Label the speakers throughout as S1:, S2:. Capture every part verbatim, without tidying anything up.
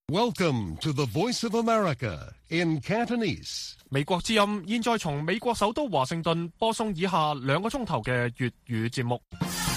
S1: Welcome to the Voice of America in Cantonese.
S2: 美國之音現在從美國首都華盛頓播送以下兩個鐘頭嘅粵語節目。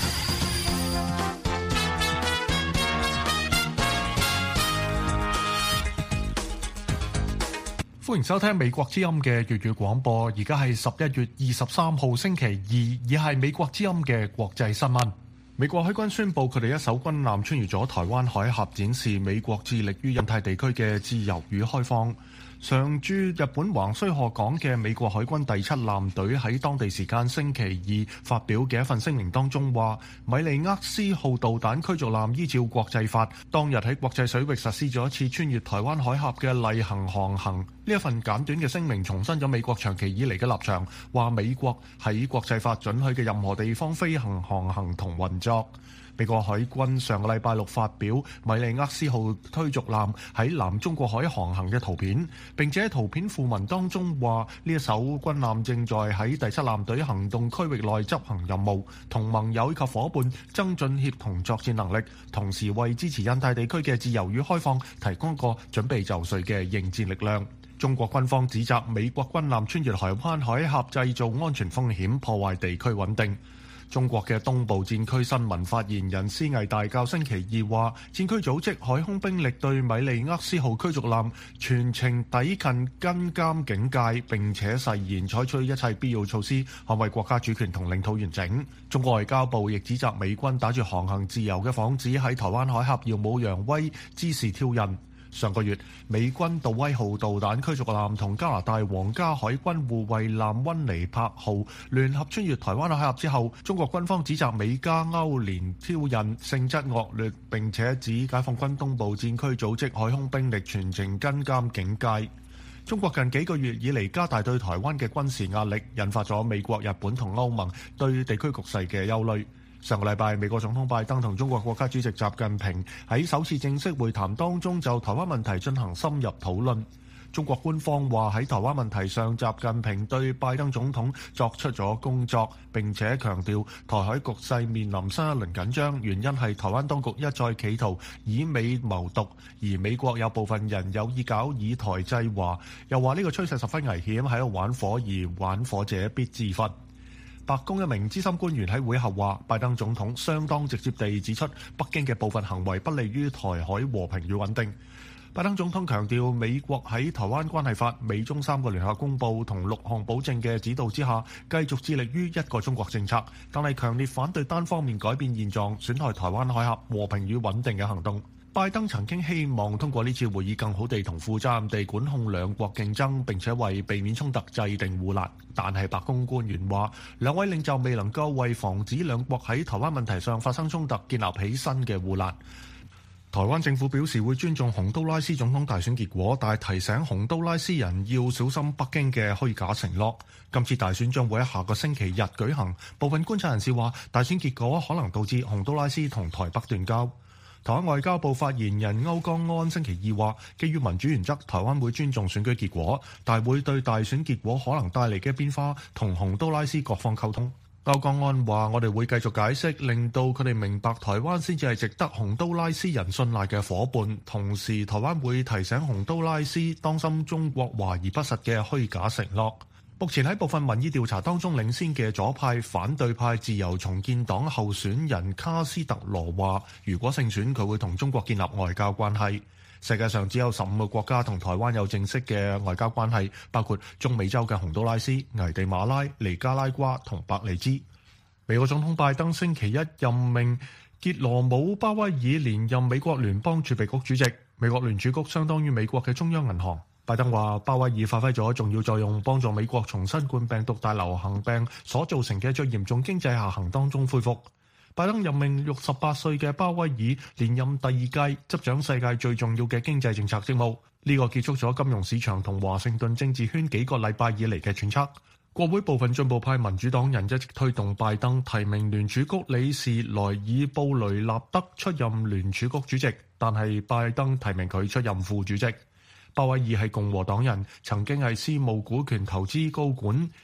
S2: 歡迎收聽美國之音嘅粵語廣播，而家係十一月二十三號星期二，而係美國之音嘅國際新聞。美國海軍宣布佢哋一艘軍艦穿越咗台灣海峽，展示美國致力於印太地區嘅自由與開放。常駐日本橫須賀港嘅美國海軍第七艦隊喺當地時間星期二發表嘅一份聲明當中話，米利厄斯號導彈驅逐艦依照國際法，當日喺國際水域實施咗一次穿越台灣海峽嘅例行航行。呢一份簡短嘅聲明重申咗美國長期以嚟嘅立場，話美國喺國際法准許嘅任何地方飛行航行同運作。美國海軍上個禮拜六發表米利厄斯號驅逐艦喺南中國海航行嘅圖片，並且喺圖片附文當中話呢一艘軍艦正在喺第七艦隊行動區域內執行任務，同盟友以及夥伴增進協同作戰能力，同時為支持印太地區嘅自由與開放提供一個準備就緒嘅應戰力量。中國軍方指責美國軍艦穿越台灣海峽製造安全風險，破壞地區穩定。中國嘅東部戰區新聞發言人施毅大校星期二話，戰區組織海空兵力對米利厄斯號驅逐艦全程抵近跟監警戒，並且誓言採取一切必要措施捍衛國家主權同領土完整。中國外交部亦指責美軍打住航行自由嘅幌子喺台灣海峽耀武揚威，滋事挑釁。上個月，美軍杜威號導彈驅逐艦同加拿大皇家海軍護衛艦溫尼柏號聯合穿越台灣海峽之後，中國軍方指責美加歐聯挑釁性質惡劣，並且指解放軍東部戰區組織海空兵力全程跟監警戒。中國近幾個月以嚟加大對台灣嘅軍事壓力，引發咗美國、日本同歐盟對地區局勢嘅憂慮。上個禮拜，美國總統拜登同中國國家主席習近平喺首次正式會談當中就台灣問題進行深入討論。中國官方話喺台灣問題上，習近平對拜登總統作出咗工作，並且強調台海局勢面臨新一輪緊張，原因係台灣當局一再企圖以美謀獨，而美國有部分人有意搞以台制華，又話呢個趨勢十分危險，喺度玩火，而玩火者必自焚。白宮一名資深官員喺會後話，拜登總統相當直接地指出，北京嘅部分行為不利於台海和平與穩定。拜登總統強調，美國喺台灣關係法、美中三個聯合公報同六項保證嘅指導之下，繼續致力於一個中國政策，但係強烈反對單方面改變現狀、損害台灣海峽和平與穩定嘅行動。拜登曾經希望通過呢次會議更好地同負責任地管控兩國競爭，並且為避免衝突制定護欄。但係白宮官員話，兩位領袖未能夠為防止兩國喺台灣問題上發生衝突建立起新嘅護欄。台灣政府表示會尊重洪都拉斯總統大選結果，但係提醒洪都拉斯人要小心北京嘅虛假承諾。今次大選將會喺下個星期日舉行，部分觀察人士話，大選結果可能導致洪都拉斯同台北斷交。台灣外交部發言人歐江安星期二話，基於民主原則，台灣會尊重選舉結果，但會對大選結果可能帶嚟嘅變化同洪都拉斯各方溝通。歐江安話，我哋會繼續解釋，令到佢哋明白台灣先至係值得洪都拉斯人信賴嘅夥伴，同時台灣會提醒洪都拉斯當心中國華而不實嘅虛假承諾。目前喺部分民意調查當中領先嘅左派反對派自由重建黨候選人卡斯特羅話，如果勝選，佢會同中國建立外交關係。世界上只有十五個國家同台灣有正式嘅外交關係，包括中美洲嘅洪都拉斯、危地馬拉、尼加拉瓜同伯利茲。美國總統拜登星期一任命傑羅姆鮑威爾連任美國聯邦儲備局主席。美國聯儲局相當於美國嘅中央銀行。拜登話，鮑威爾發揮咗重要作用，幫助美國從新冠病毒大流行病所造成嘅最嚴重經濟下行當中恢復。拜登任命六十八歲嘅鮑威爾連任第二屆，執掌世界最重要嘅經濟政策職務。呢個結束咗金融市場同華盛頓政治圈幾個禮拜以嚟嘅揣測。國會部分進步派民主黨人一直推動拜登提名聯儲局理事萊爾布雷納德出任聯儲局主席，但係拜登提名佢出任副主席。鮑威爾係共和黨人，曾經係私募股權投資高管。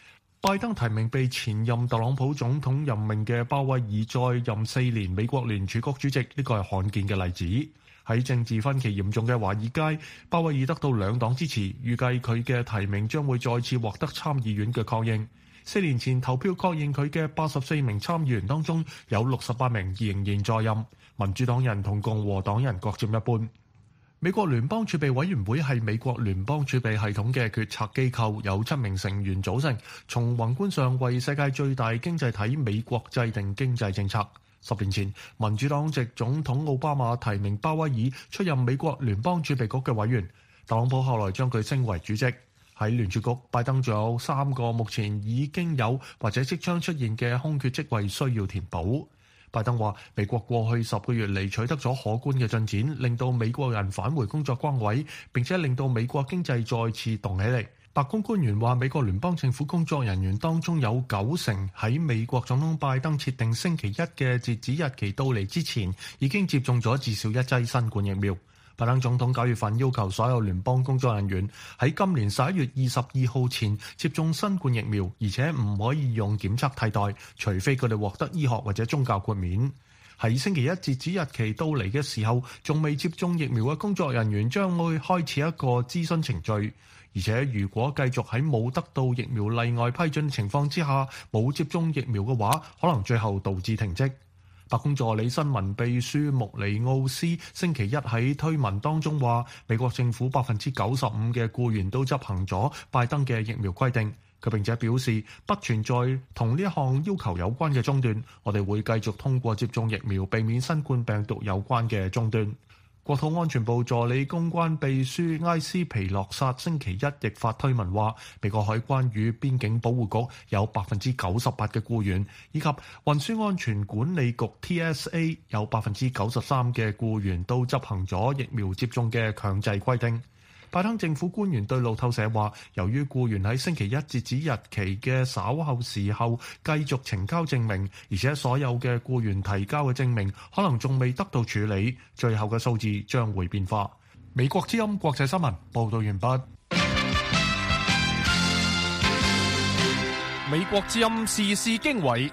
S2: 拜登提名被前任特朗普總統任命嘅鮑威爾再任四年美國聯儲局主席，呢個係罕見嘅例子。喺政治分歧嚴重嘅華爾街，鮑威爾得到兩黨支持，預計佢嘅提名將會再次獲得參議院嘅確認。四年前投票確認佢嘅八十四名參議員當中，有六十八名仍然在任，民主黨人同共和黨人各佔一半。美國聯邦儲備委員會係美國聯邦儲備系統嘅決策機構，有七名成員組成，從宏觀上為世界最大經濟體美國制定經濟政策。十年前，民主黨籍總統奧巴馬提名鮑威爾出任美國聯邦儲備局嘅委員，特朗普後來將佢升為主席。喺聯儲局，拜登仲有三個目前已經有或者即將出現嘅空缺職位需要填補。拜登話：美國過去十個月嚟取得咗可觀嘅進展，令到美國人返回工作崗位，並且令到美國經濟再次動起嚟。白宮官員話：美國聯邦政府工作人員當中有九成喺美國總統拜登設定星期一嘅截止日期到嚟之前，已經接種咗至少一劑新冠疫苗。拜登總統九月份要求所有聯邦工作人員喺今年十一月二十二號前接種新冠疫苗，而且唔可以用檢測替代，除非佢哋獲得醫學或者宗教豁免。喺星期一截止日期到嚟嘅時候，仲未接種疫苗嘅工作人員將會開始一個諮詢程序，而且如果繼續喺冇得到疫苗例外批准情況之下冇接種疫苗嘅話，可能最後導致停職。白宮助理新聞秘書穆尼奧斯星期一喺推文當中話，美國政府百分之九十五嘅僱員都執行咗拜登嘅疫苗規定。佢並且表示不存在同呢一項要求有關嘅中斷，我哋會繼續通過接種疫苗避免新冠病毒有關嘅中斷。國土安全部助理公關秘書埃斯皮洛薩星期一亦發推文話，美國海關與邊境保護局有百分之九十八嘅僱員，以及運輸安全管理局 T S A 有百分之九十三嘅僱員都執行咗疫苗接種嘅強制規定。拜登政府官員對路透社話，由於僱員喺星期一截止日期嘅稍後時候繼續呈交證明，而且所有嘅僱員提交嘅證明可能仲未得到處理，最後嘅數字將會變化。美國之音國際新聞報道完畢。
S3: 美國之音時事經緯。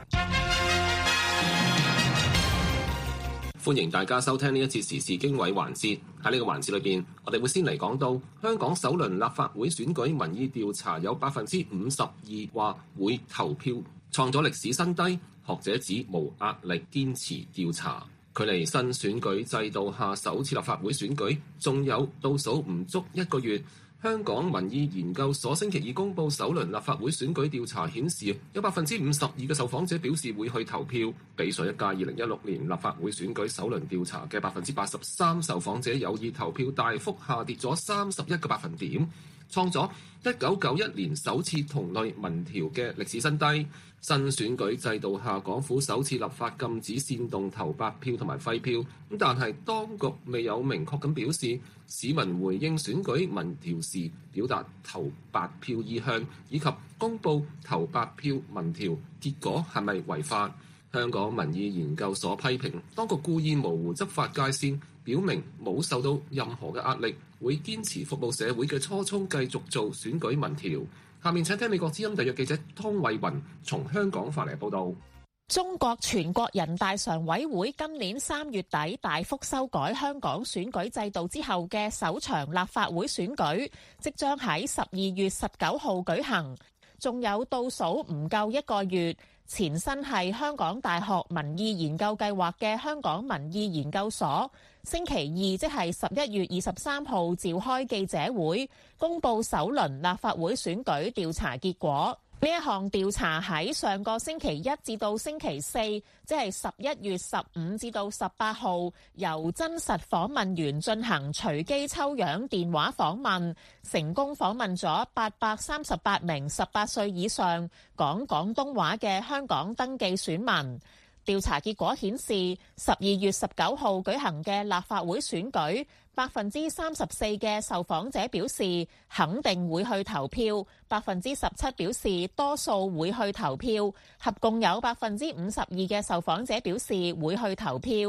S4: 歡迎大家收聽呢一節時事經緯環節。喺呢個環節裏邊，我哋會先嚟講到香港首輪立法會選舉民意調查有百分之五十二話會投票，創咗歷史新低。學者指無壓力堅持調查。距離新選舉制度下首次立法會選舉仲有倒數唔足一個月。香港民意研究所星期二公佈首輪立法會選舉調查顯示，有百分之五十二嘅受訪者表示會去投票，比上一屆二零一六年立法會選舉首輪調查嘅百分之八十三受訪者有意投票大幅下跌咗三十一個百分點，創咗一九九一年首次同類民調嘅歷史新低。新選舉制度下，港府首次立法禁止煽動投白票同埋廢票，咁但係當局未有明確咁表示市民回應選舉民調時表達投白票意向，以及公佈投白票民調結果係咪違法。香港民意研究所批評當局故意模糊執法界線，表明冇受到任何嘅壓力，會堅持服務社會嘅初衷，繼續做選舉民調。下面請聽美國之音特約記者湯慧雲從香港發嚟報道。
S5: 中國全國人大常委會今年三月底大幅修改香港選舉制度之後嘅首場立法會選舉，即將喺十二月十九號舉行，仲有倒數唔夠一個月。前身係香港大學民意研究計劃嘅香港民意研究所，星期二即係十一月二十三號召開記者會，公佈首輪立法會選舉調查結果。呢一項調查喺上個星期一至到星期四，即係十一月十五至到十八號，由真實訪問員進行隨機抽樣電話訪問，成功訪問咗八百三十八名十八歲以上講廣東話嘅香港登記選民。調查結果顯示，十二月十九號舉行嘅立法會選舉，百分之三十四嘅受訪者表示肯定會去投票，百分之十七表示多數會去投票，合共有百分之五十二嘅受訪者表示會去投票。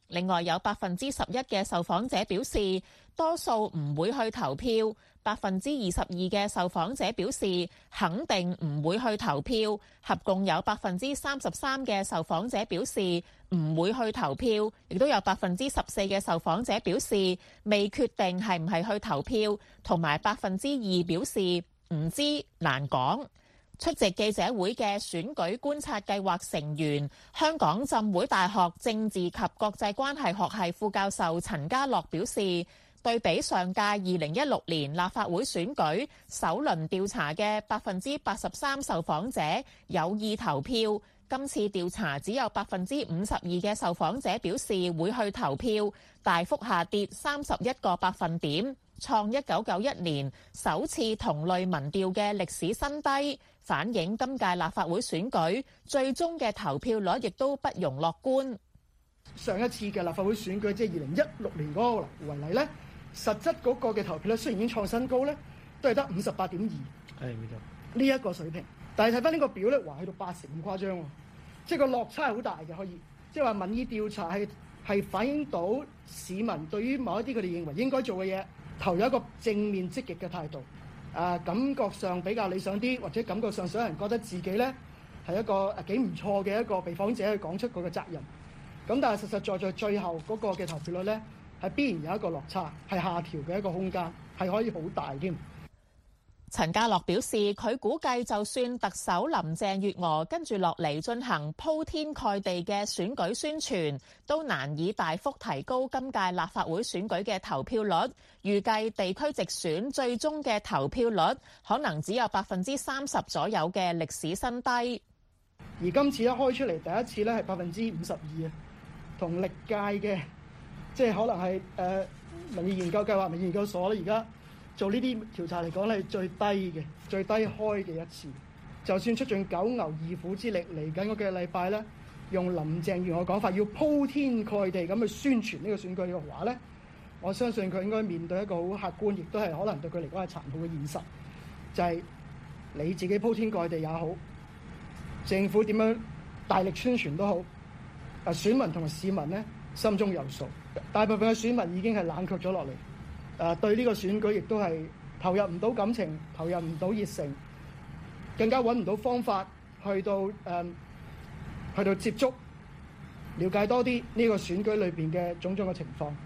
S5: 另外有百分之十一嘅受訪者表示多數唔會去投票，百分之二十二嘅受訪者表示肯定唔會去投票，合共有百分之三十三嘅受訪者表示唔會去投票，亦都有百分之十四嘅受訪者表示未決定係唔係去投票，同埋百分之二表示唔知難講。出席記者會嘅選舉觀察計劃成員、香港浸會大學政治及國際關係學系副教授陳家樂表示，對比上屆二零一六年立法會選舉首輪調查嘅百分之八十三受訪者有意投票，今次調查只有百分之五十二嘅受訪者表示會去投票，大幅下跌三十一個百分點，創一九九一年首次同類民調嘅歷史新低，反映今屆立法會選舉最終嘅投票率亦都不容樂觀。
S6: 上一次嘅立法會選舉即係二零一六年嗰個為例咧，實質嗰個嘅投票率雖然已經創新高咧，都係得五十八點二，係冇錯呢一個水平。但係睇翻呢個表咧，話去到八成咁誇張喎，即係個落差係好大嘅，可以即係話民意調查係係反映到市民對於某一啲佢哋認為應該做嘅嘢，投有一個正面積極嘅態度。啊，感覺上比較理想啲，或者感覺上想人覺得自己咧係一個幾唔錯嘅一個被訪者去講出佢嘅責任。咁但係實實在在最後嗰個嘅投票率咧，係必然有一個落差，係下調嘅一個空間，係可以好大添。
S5: 陳家樂表示，佢估計就算特首林鄭月娥跟住落嚟進行鋪天蓋地嘅選舉宣傳，都難以大幅提高今屆立法會選舉嘅投票率。預計地區直選最終嘅投票率可能只有百分之三十左右嘅歷史新低。
S6: 而今次一開出嚟，第一次咧係百分之五十二啊，同歷屆嘅即係可能係誒、呃、民意研究計劃、民意研究所咧，而家做呢啲調查嚟講咧係最低嘅、最低開嘅一次。就算出盡九牛二虎之力，嚟緊嗰幾個禮拜咧，用林鄭月娥嘅講法，要鋪天蓋地咁去宣傳呢個選舉嘅話咧，我相信佢應該面對一個好客觀，亦都係可能對佢嚟講係殘酷嘅現實，就係、是、你自己鋪天蓋地也好，政府點樣大力宣傳都好，啊選民同埋市民咧心中有數，大部分嘅選民已經係冷卻咗落嚟。誒對呢個選舉亦都係投入唔到感情，投入唔到熱誠，更加揾唔到方法去到誒、嗯、去到接觸、了解多啲呢個選舉裏邊嘅種種嘅情況。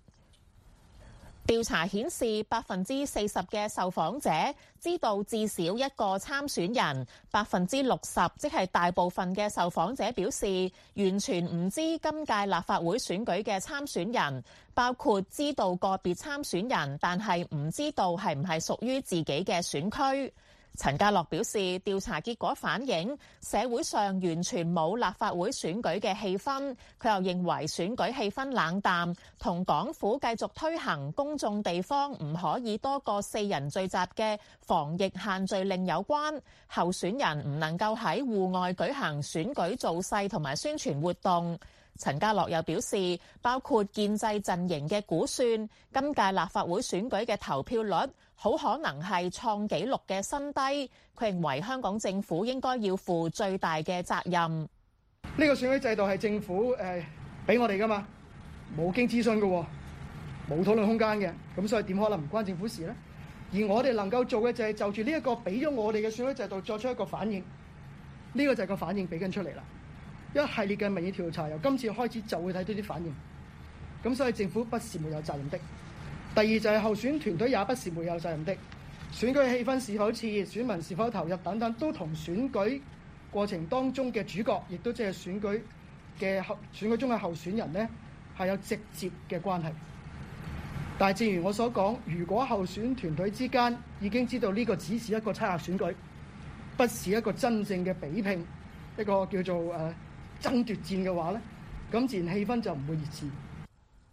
S5: 調查顯示，百分之四十嘅受訪者知道至少一個參選人，百分之六十，即係大部分嘅受訪者表示完全唔知今屆立法會選舉嘅參選人，包括知道個別參選人，但係唔知道係唔係屬於自己嘅選區。陳家樂表示，調查結果反映社會上完全冇立法會選舉嘅氣氛。佢又認為選舉氣氛冷淡，同港府繼續推行公眾地方唔可以多過四人聚集嘅防疫限聚令有關。候選人唔能夠喺戶外舉行選舉造勢同埋宣傳活動。陳家樂又表示，包括建制陣營嘅估算，今屆立法會選舉嘅投票率好可能係創紀錄嘅新低。佢認為香港政府應該要負最大嘅責任。
S6: 呢個選舉制度係政府誒俾我哋噶嘛，冇經諮詢嘅，冇討論空間嘅，咁所以點可能唔關政府事呢？而我哋能夠做嘅就係就住呢一個俾咗我哋嘅選舉制度作出一個反應，呢個就係個反應俾緊出嚟啦。一系列嘅民意調查由今次開始就會睇到啲反應，咁所以政府不是沒有責任的。第二就係候選團隊也不是沒有責任的，選舉氣氛是否熾熱、選民是否投入等等，都同選舉過程當中嘅主角，亦都即係選舉嘅候選舉中嘅候選人呢，係有直接嘅關係。但係正如我所講，如果候選團隊之間已經知道呢個只是一個猜測選舉，不是一個真正嘅比拼，一個叫做誒、呃爭奪戰嘅話呢，咁自然氣氛就唔會熱熾。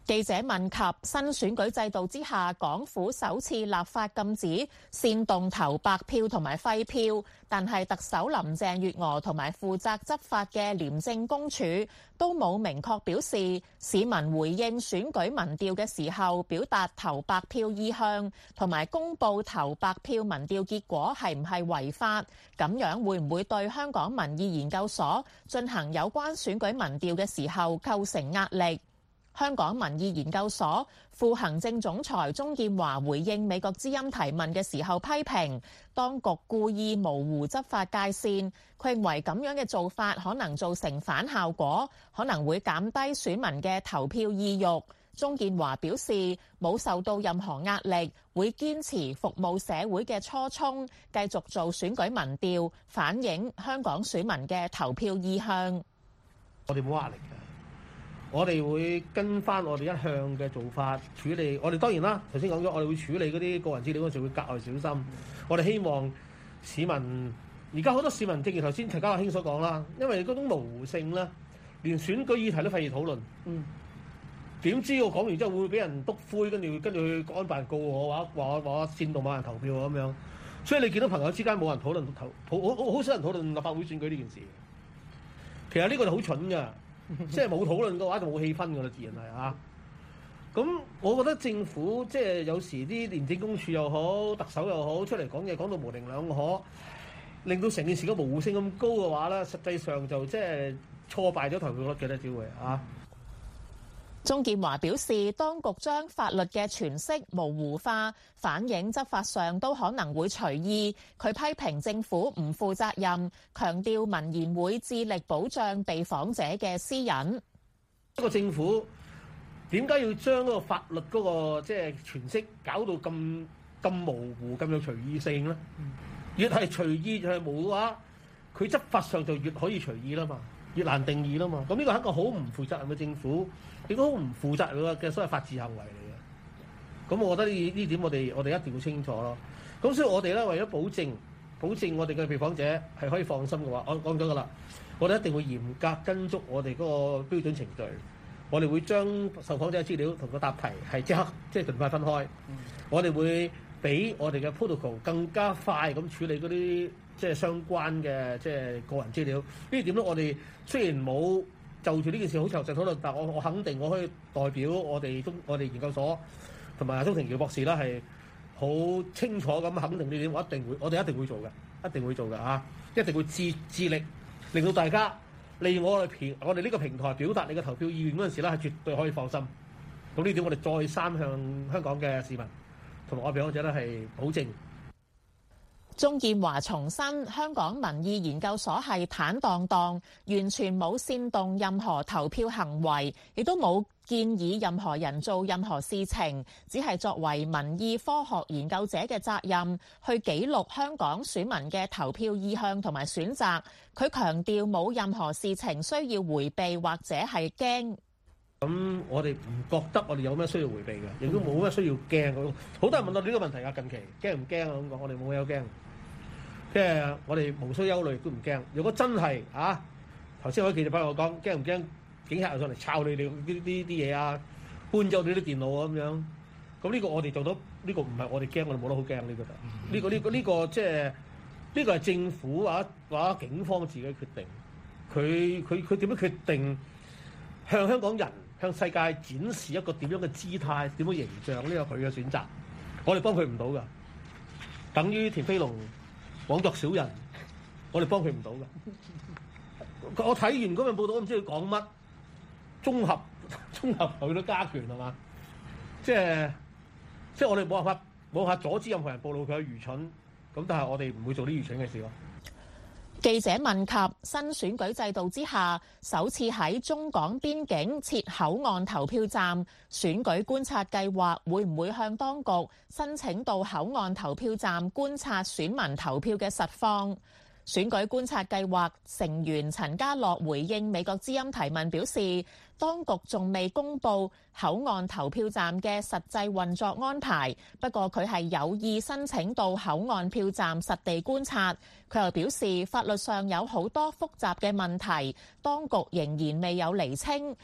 S5: 記者問及新選舉制度之下，港府首次立法禁止煽動投白票同埋廢票，但係特首林鄭月娥同埋負責執法嘅廉政公署都冇明確表示市民回應選舉民調嘅時候表達投白票意向，同埋公佈投白票民調結果係唔係違法，咁樣會唔會對香港民意研究所進行有關選舉民調嘅時候構成壓力？香港民意研究所副行政總裁鍾建華回應美國之音提問嘅時候批評當局故意模糊執法界線，佢認為咁樣嘅做法可能造成反效果，可能會減低選民嘅投票意欲。鍾建華表示冇受到任何壓力，會堅持服務社會嘅初衷，繼續做選舉民調，反映香港選民嘅投票意向。
S7: 我哋冇壓力嘅。我哋會跟翻我哋一向嘅做法處理。我哋當然啦，頭先講咗，我哋會處理嗰啲個人資料嗰陣時會格外小心。我哋希望市民，而家好多市民正如頭先陳家樂兄所講啦，因為嗰種模糊性咧，連選舉議題都費事討論。嗯。點知我講完之後會俾人篤灰，跟住跟住去國安辦告我，話話話煽動某人投票咁樣。所以你見到朋友之間冇人討論投，好好好少人討論立法會選舉呢件事。其實呢個就好蠢㗎。即係冇討論嘅話就冇氣氛㗎啦，自然係啊。咁我覺得政府即係有時啲廉政公署又好，特首又好出嚟講嘢講到模棱兩可，令到成件事嘅模糊性咁高嘅話咧，實際上就即係挫敗咗投票率嘅咧，只會啊。
S5: 鍾建華表示，當局將法律嘅詮釋模糊化，反映執法上都可能會隨意。佢批評政府唔負責任，強調民研會致力保障被訪者嘅私隱。
S7: 一個政府點解要將嗰個法律嗰個即係詮釋搞到咁咁模糊、咁有隨意性咧？越係隨意就係模糊嘅話，佢執法上就越可以隨意啦嘛，越難定義啦嘛。咁呢個係一個好唔負責任嘅政府。亦都好唔負責任嘅所謂法治行為嚟嘅，咁我覺得呢呢點我哋我哋一定要清楚咯。咁所以我哋咧為咗保證保證我哋嘅被訪者係可以放心嘅話，我講咗噶啦，我哋一定會嚴格跟足我哋嗰個標準程序。我哋會將受訪者資料同個答題係即刻即係盡快分開。嗯、我哋會比我哋嘅 protocol 更加快咁處理嗰啲即係相關嘅即係個人資料。呢點咧，我哋雖然冇就住呢件事好詳細討論，但我我肯定我可以代表我哋中我哋研究所同埋鍾庭耀博士啦，係好清楚咁肯定呢點，我一定會，我哋一定會做嘅，一定會做嘅嚇，一定會致致力令到大家利用我哋平我哋呢個平台表達你嘅投票意願嗰陣時咧，係絕對可以放心。咁呢點我哋再三向香港嘅市民同埋我哋講者咧係保證。
S5: 鍾建華重申，香港民意研究所係坦蕩蕩，完全冇煽動任何投票行為，亦都冇建議任何人做任何事情，只係作為民意科學研究者嘅責任，去記錄香港選民嘅投票意向同埋選擇。佢強調冇任何事情需要迴避或者係驚。
S7: 咁我哋唔覺得我哋有咩需要迴避嘅，亦都冇咩需要驚。好多人問我呢個問題啊，近期驚唔驚啊？咁講，我哋冇有驚。即係我哋無需憂慮，都唔驚。如果真係啊，頭先我記者朋友講，驚唔驚警察上嚟抄你哋呢啲啲嘢啊，搬走你啲電腦啊咁樣？咁呢個我哋做到，呢個唔係我哋驚，我哋冇得好驚呢個。呢個呢個呢個即係呢個係政府或者或者警方自己決定。佢佢佢點樣決定向香港人向世界展示一個點樣嘅姿態、點樣形象？呢個佢嘅選擇，我哋幫佢唔到㗎。等於田飛龍枉作小人，我哋幫佢唔到㗎。我睇完嗰份報道，我唔知佢講乜，綜合綜合佢都加權係嘛？即係即係我哋冇辦法冇辦法阻止任何人暴露佢嘅愚蠢，咁但係我哋唔會做啲愚蠢嘅事咯。
S5: 記者問及新選舉制度之下，首次喺中港邊境設口岸投票站，選舉觀察計劃會唔會向當局申請到口岸投票站觀察選民投票嘅實況？選舉觀察計劃成員陳家樂回應美國之音提問表示，當局仲未公布口岸投票站嘅實際運作安排，不過佢係有意申請到口岸票站實地觀察。佢又表示，法律上有好多複雜嘅問題，當局仍然未有釐清。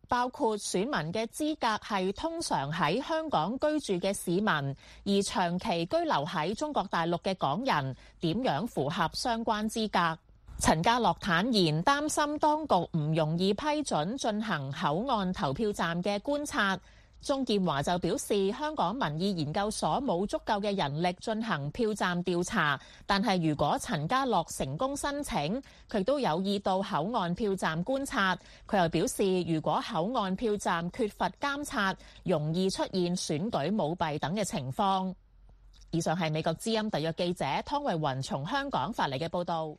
S5: 包括選民嘅資格係通常喺香港居住嘅市民，而長期居留喺中國大陸嘅港人點樣符合相關資格。陳家樂坦言擔心當局唔容易批准進行口岸投票站嘅觀察。鍾建華就表示，香港民意研究所冇足夠嘅人力進行票站調查，但係如果陳家樂成功申請，佢都有意到口岸票站觀察。佢又表示，如果口岸票站缺乏監察，容易出現選舉舞弊等嘅情況。以上係美國之音特約記者湯慧雲從香港發嚟嘅報導。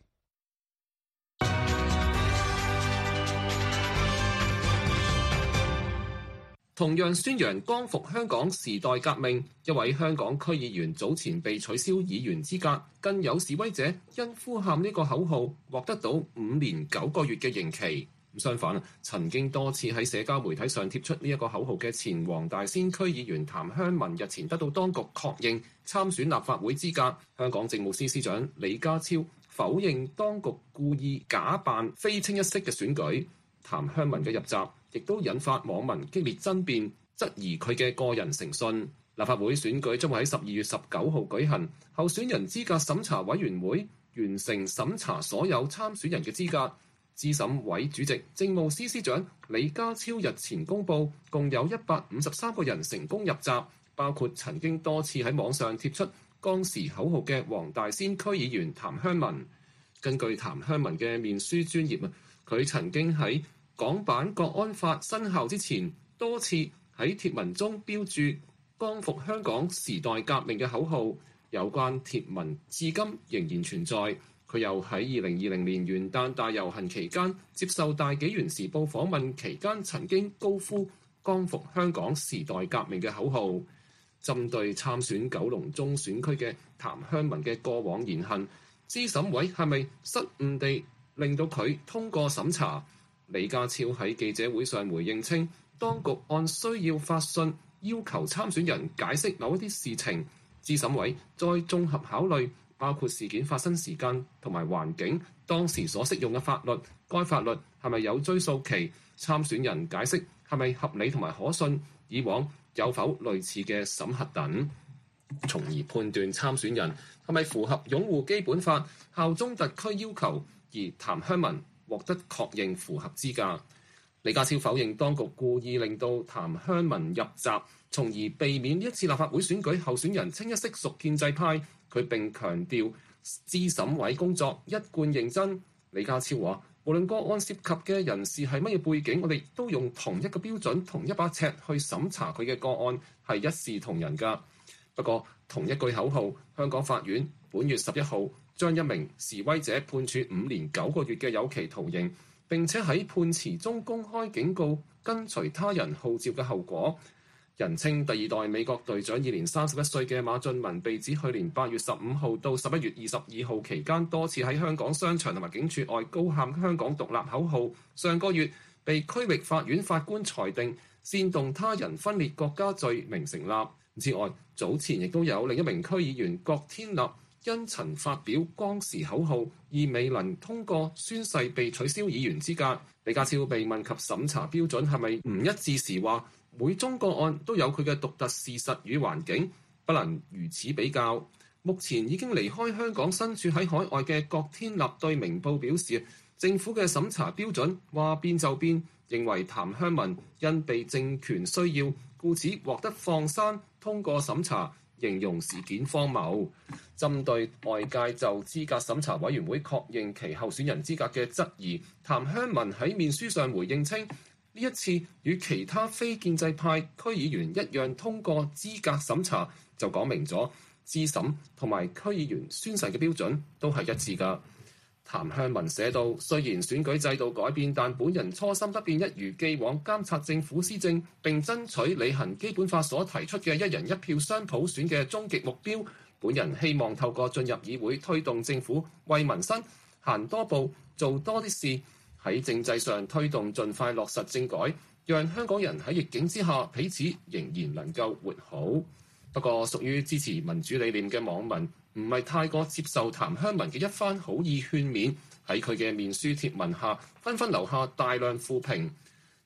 S4: 同樣宣揚光復香港時代革命，一位香港區議員早前被取消議員資格，更有示威者因呼喊呢個口號獲得到五年九個月嘅刑期。相反，曾經多次喺社交媒體上貼出呢一個口號嘅前黃大仙區議員譚香文日前得到當局確認參選立法會資格。香港政務司司長李家超否認當局故意假扮非清一色嘅選舉。譚香文嘅入閘亦都引發網民激烈爭辯，質疑佢嘅個人誠信。立法會選舉將會喺十二月十九號舉行，候選人資格審查委員會完成審查所有參選人嘅資格。資審委主席政務司司長李家超日前公布，共有一百五十三個人成功入閘，包括曾經多次喺網上貼出當時口號嘅黃大仙區議員譚香文。根據譚香文嘅面書專頁啊，佢曾經喺港版國安法生效之前，多次喺貼文中標注光復香港時代革命嘅口號，有關貼文至今仍然存在。佢又喺二零二零年元旦大遊行期間接受大紀元時報訪問期間，曾經高呼光復香港時代革命嘅口號。針對參選九龍中選區嘅譚香文嘅過往言行，資審委係咪失誤地令到佢通過審查？李家超喺記者會上回應稱，當局按需要發信要求參選人解釋某一啲事情，資審委再綜合考慮包括事件發生時間同埋環境、當時所適用嘅法律、該法律係咪有追溯期、參選人解釋係咪合理同埋可信、以往有否類似嘅審核等，從而判斷參選人係咪符合擁護基本法、效忠特區要求，而譚香文獲得確認符合資格。李家超否認當局故意令到譚香文入閘，從而避免呢一次立法會選舉候選人清一色屬建制派。佢並強調資審委工作一貫認真。李家超話：無論個案涉及嘅人士係乜嘢背景，我哋都用同一個標準、同一把尺去審查佢嘅個案，係一視同仁㗎。不過同一句口號，香港法院本月十一號將一名示威者判處五年九個月嘅有期徒刑，並且喺判詞中公開警告跟隨他人號召嘅後果。人稱第二代美國隊長，現年三十一歲嘅馬俊文被指去年八月十五號到十一月二十二號期間多次喺香港商場同埋警署外高喊香港獨立口號。上個月被區域法院法官裁定煽動他人分裂國家罪名成立。之外，早前亦都有另一名區議員郭天立因曾發表光時口號而未能通過宣誓被取消議員資格。李家超被問及審查標準係咪唔一致時，話每宗個案都有佢嘅獨特事實與環境，不能如此比較。目前已經離開香港身處喺海外嘅郭天立對明報表示，政府嘅審查標準話變就變，認為譚香文因被政權需要，故此獲得放生通過審查，形容事件荒謬。針對外界就資格審查委員會確認其候選人資格嘅質疑，譚香文喺面書上回應稱，呢一次與其他非建制派區議員一樣通過資格審查，就講明咗資審同埋區議員宣誓嘅標準都係一致㗎。譚香文寫道：雖然選舉制度改變，但本人初心不變，一如既往監察政府施政，並爭取履行基本法所提出嘅一人一票雙普選嘅終極目標。本人希望透過進入議會推動政府為民生行多步，做多啲事，喺政制上推動盡快落實政改，讓香港人喺逆境之下彼此仍然能夠活好。不過屬於支持民主理念嘅網民唔係太過接受譚香文嘅一番好意勸勉，喺佢嘅面書貼文下紛紛留下大量負評。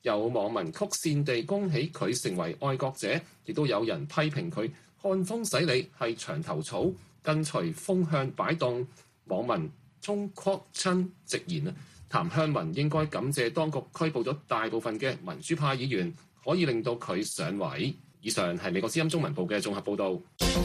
S4: 有網民曲線地恭喜佢成為愛國者，亦都有人批評佢看風使舵係牆頭草，跟隨風向擺動。網民中確親直言啊，譚香文應該感謝當局拘捕咗大部分嘅民主派議員，可以令到佢上位。以上係美國之音中文部嘅綜合報導。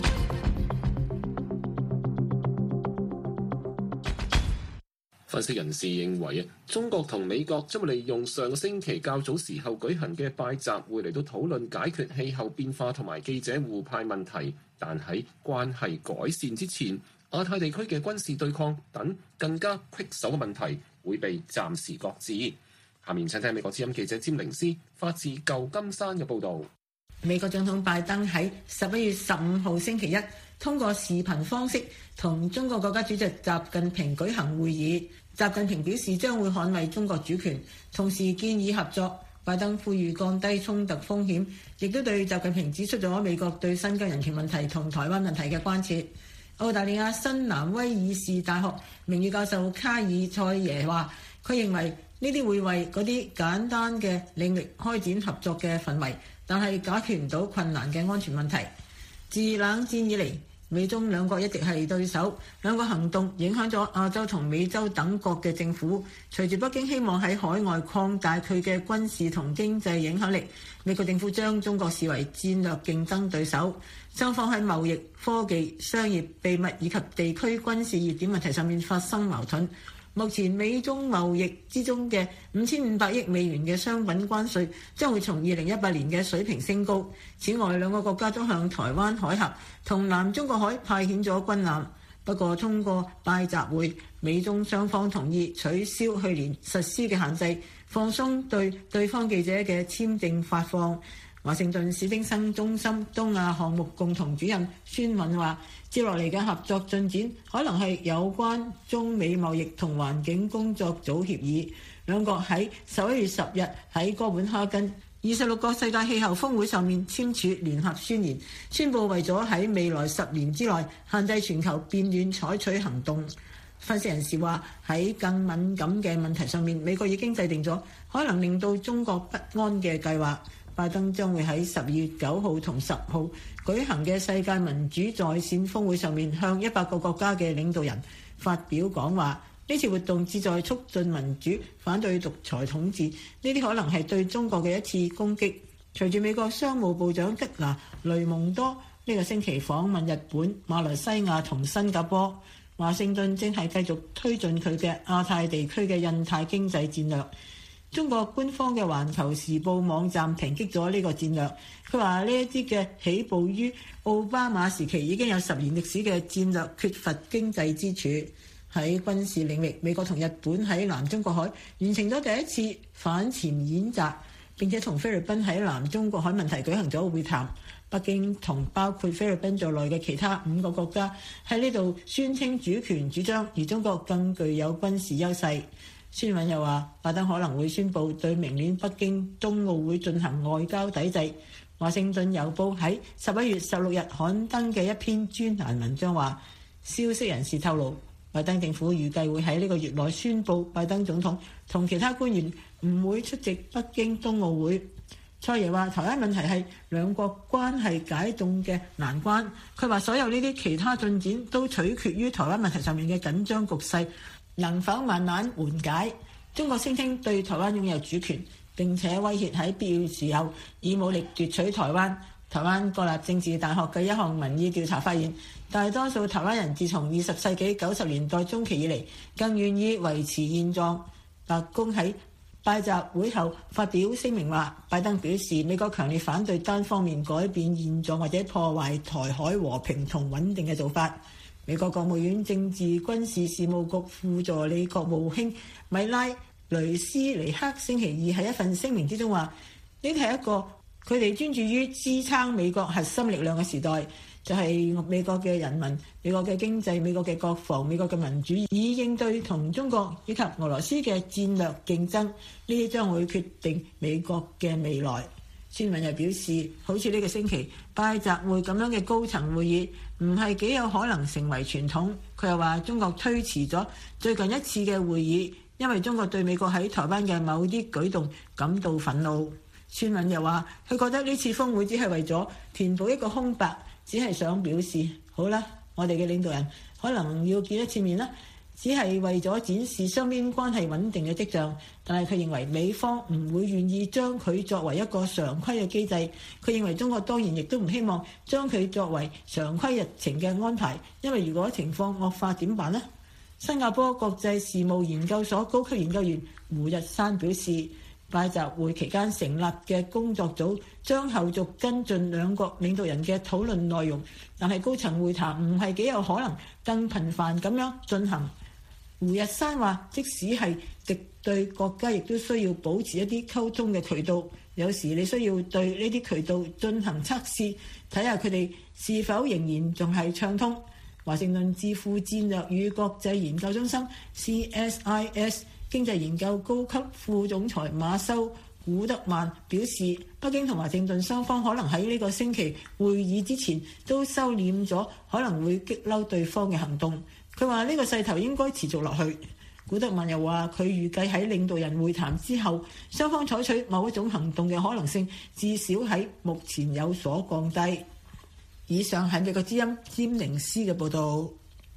S4: 分析人士認為啊，中國同美國將會利用上個星期較早時候舉行嘅拜習會嚟到討論解決氣候變化同埋記者互派問題，但喺關係改善之前，亞太地區嘅軍事對抗等更加棘手嘅問題會被暫時擱置。下面請聽美國之音記者詹寧斯發自舊金山嘅報導。
S8: 美國總統拜登喺十一月十五號星期一通過視頻方式同中國國家主席習近平舉行會議。習近平表示將會捍衛中國主權，同時建議合作。拜登呼籲降低衝突風險，亦都對習近平指出咗美國對新疆人權問題同台灣問題嘅關切。澳大利亞新南威爾士大學名譽教授卡爾塞耶話，佢認為呢啲會為嗰啲簡單嘅領域開展合作嘅氛圍，但係解決唔到困難嘅安全問題。自冷戰以嚟，美中兩國一直係對手，兩個行動影響咗亞洲同美洲等國嘅政府。隨住北京希望喺海外擴大佢嘅軍事同經濟影響力，美國政府將中國視為戰略競爭對手，雙方喺貿易、科技、商業、秘密以及地區軍事熱點問題上面發生矛盾。目前美中貿易之中嘅五千五百億美元嘅商品關稅將會從二零一八年嘅水平升高。此外，兩個國家都向台灣海峽同南中國海派遣咗軍艦。不過，通過拜習會，美中雙方同意取消去年實施嘅限制，放鬆對對方記者嘅簽證發放。華盛頓史丁生中心東亞項目共同主任孫敏話，接落嚟嘅合作進展可能係有關中美貿易同環境工作組協議。兩國喺十一月十日喺哥本哈根二十六個世界氣候峰會上面簽署聯合宣言，宣布為咗喺未來十年之內限制全球變暖採取行動。分析人士話，喺更敏感嘅問題上面，美國已經制定咗可能令到中國不安嘅計劃。拜登將會喺十二月九號同十號舉行嘅世界民主在線峰會上面，向一百個國家嘅領導人發表講話。呢次活動旨在促進民主，反對獨裁統治。呢啲可能係對中國嘅一次攻擊。隨住美國商務部長吉拿雷蒙多呢個星期訪問日本、馬來西亞同新加坡，華盛頓正係繼續推進佢嘅亞太地區嘅印太經濟戰略。中國官方嘅《環球時報》網站抨擊咗呢個戰略，佢話呢一啲嘅起步於奧巴馬時期已經有十年歷史嘅戰略缺乏經濟支柱。喺軍事領域，美國同日本喺南中國海完成咗第一次反潛演習，並且同菲律賓喺南中國海問題舉行咗會談。北京同包括菲律賓在內嘅其他五個國家喺呢度宣稱主權主張，而中國更具有軍事優勢。孫敏又話，拜登可能會宣布對明年北京冬奧會進行外交抵制。華盛頓郵報喺十一月十六日刊登嘅一篇專欄文章話，消息人士透露，拜登政府預計會喺呢個月內宣布拜登總統同其他官員唔會出席北京冬奧會。蔡爺話，台灣問題係兩國關係解凍嘅難關。佢話所有呢啲其他進展都取決於台灣問題上面嘅緊張局勢能否慢慢緩解。中國聲稱對台灣擁有主權，並且威脅喺必要時候以武力奪取台灣。台灣國立政治大學嘅一項民意調查發現，大多數台灣人自從二十世紀九十年代中期以嚟，更願意維持現狀。白宮喺拜習會後發表聲明話，拜登表示美國強烈反對單方面改變現狀或者破壞台海和平同穩定嘅做法。美國國務院政治軍事事務局副助理國務卿米拉雷斯尼克星期二喺一份聲明之中話，呢係一個佢哋專注於支撐美國核心力量嘅時代，就係、是、美國嘅人民、美國嘅經濟、美國嘅國防、美國嘅民主，以應對同中國以及俄羅斯嘅戰略競爭。呢啲將會決定美國嘅未來。孫敏又表示，好似呢個星期拜習會咁樣嘅高層會議唔係幾有可能成為傳統。佢又話中國推遲咗最近一次嘅會議， 因為中國對美國喺台灣嘅某啲舉動感到憤怒。孫敏又話：佢覺得呢次峰會只係為咗填補一個空白，只係想表示好啦，我哋嘅領導人可能要見一次面啦，只係為咗展示雙邊關係穩定嘅跡象。但係佢認為美方唔會願意將佢作為一個常規嘅機制。佢認為中國當然亦都唔希望將佢作為常規日程嘅安排，因為如果情況惡化點辦呢？新加坡國際事務研究所高級研究員胡日山表示，拜習會期間成立嘅工作組將後續跟進兩國領導人嘅討論內容，但係高層會談唔係幾有可能更頻繁咁樣進行。胡日山話，即使係敵對國家，亦都需要保持一啲溝通嘅渠道。有時你需要對呢啲渠道進行測試，睇下佢哋是否仍然仲係暢通。華盛頓智庫戰略與國際研究中心 C S I S 經濟研究高級副總裁馬修古德曼表示，北京同華盛頓雙方可能喺呢個星期會議之前都收斂咗可能會激嬲對方嘅行動。佢話呢個勢頭應該持續落去。古德曼又話，佢預計喺領導人會談之後，雙方採取某一種行動嘅可能性至少喺目前有所降低。以上係美國之音詹寧斯嘅報導。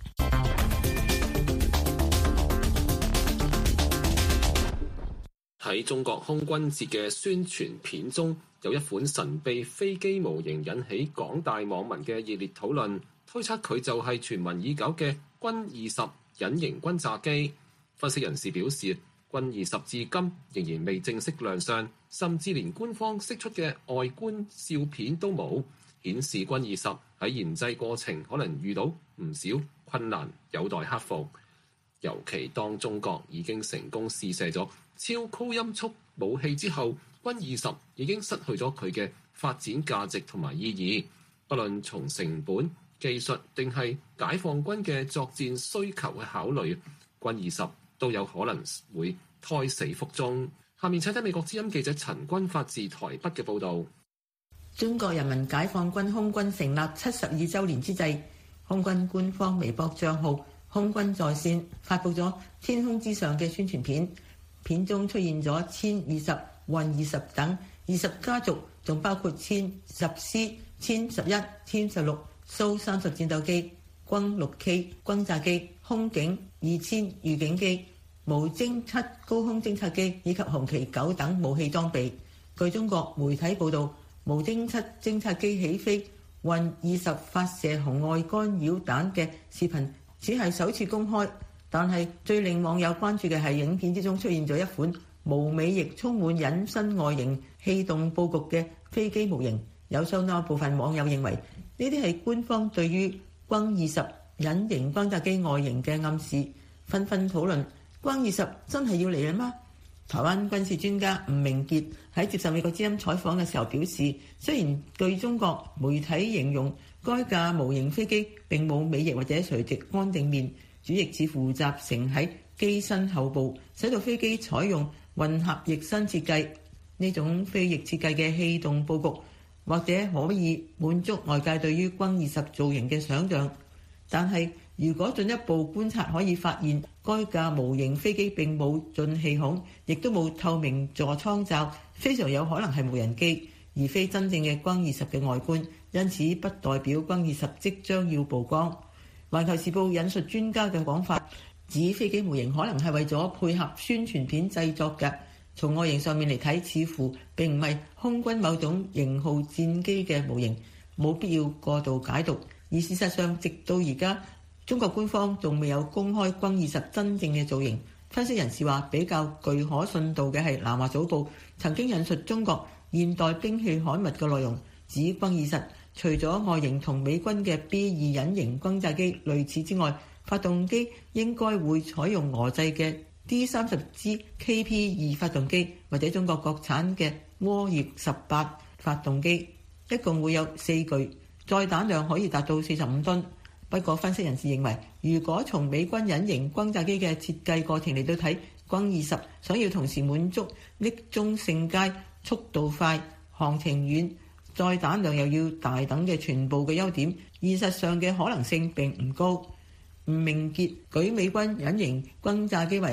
S4: 喺中國空軍節嘅宣傳片中，有一款神秘飛機模型引起廣大網民嘅熱烈討論，推測佢就係傳聞已久嘅軍二十隱形轟炸機。分析人士表示，軍二十至今仍然未正式亮相，甚至連官方釋出嘅外觀照片都冇，顯示軍二十喺研製過程可能遇到唔少困難，有待克服。尤其當中國已經成功試射咗超高音速武器之後，軍二十已經失去咗佢嘅發展價值同埋意義。不論從成本、技術定係解放軍嘅作戰需求去考慮，軍二十都有可能會胎死腹中。下面請睇美國之音記者陳君發自台北嘅報導。
S8: 中國人民解放軍空軍成立七十二週年之際，空軍官方微博帳號空軍在線發布咗天空之上嘅宣傳片，片中出現咗殲二十、運二十等二十家族，仲包括殲十 C、殲十一、殲十六、蘇三十戰鬥機、轟六 K 轟炸機、空警二千預警機、無偵七高空偵察機以及紅旗九等武器裝備。據中國媒體報導，無偵七偵察機起飛運二十發射紅外干擾彈嘅視頻只係首次公開，但係最令網友關注嘅係影片之中出現咗一款無尾翼充滿隱身外形氣動佈局嘅飛機模型。有相當部分網友認為呢啲係官方對於轟二十隱形轟炸機外形嘅暗示，紛紛討論轟二十真係要嚟啦嗎？台灣軍事專家吳明傑喺接受美國之音採訪嘅時候表示，雖然據中國媒體形容該架模型飛機並冇尾翼或者垂直安定面，主翼似乎集成喺機身後部，使到飛機採用混合翼身設計。呢種飛翼設計嘅氣動佈局或者可以滿足外界對於轟二十造型嘅想像，但係如果進一步觀察，可以發現該架模型飛機並冇進氣孔，亦都冇透明座艙罩，非常有可能係無人機，而非真正嘅轟二十嘅外觀，因此不代表轟二十即將要曝光。環球時報引述專家嘅講法，指飛機模型可能係為咗配合宣傳片製作嘅，從外形上面嚟睇，似乎並唔係空軍某種型號戰機嘅模型，冇必要過度解讀。而事實上，直到而家，中國官方仲未有公開轟二十真正嘅造型。分析人士話，比較具可信度嘅係南華早報曾經引述中國現代兵器刊物嘅內容，指轟二十除咗外形同美軍嘅 B 二隱形轟炸機類似之外，發動機應該會採用俄製嘅 D 三十 G K P 二發動機，或者中國國產嘅渦翼十八發動機，一共會有四具，載彈量可以達到四十五噸。不過分析人士認為，如果從美軍隱形轟炸機嘅設計過程嚟到睇，轟二十想要同時滿足匿蹤性佳、速度快、航程遠、載彈量又要大等嘅全部嘅優點，現實上嘅可能性並唔高。吳明傑舉美軍隱形轟炸機為例，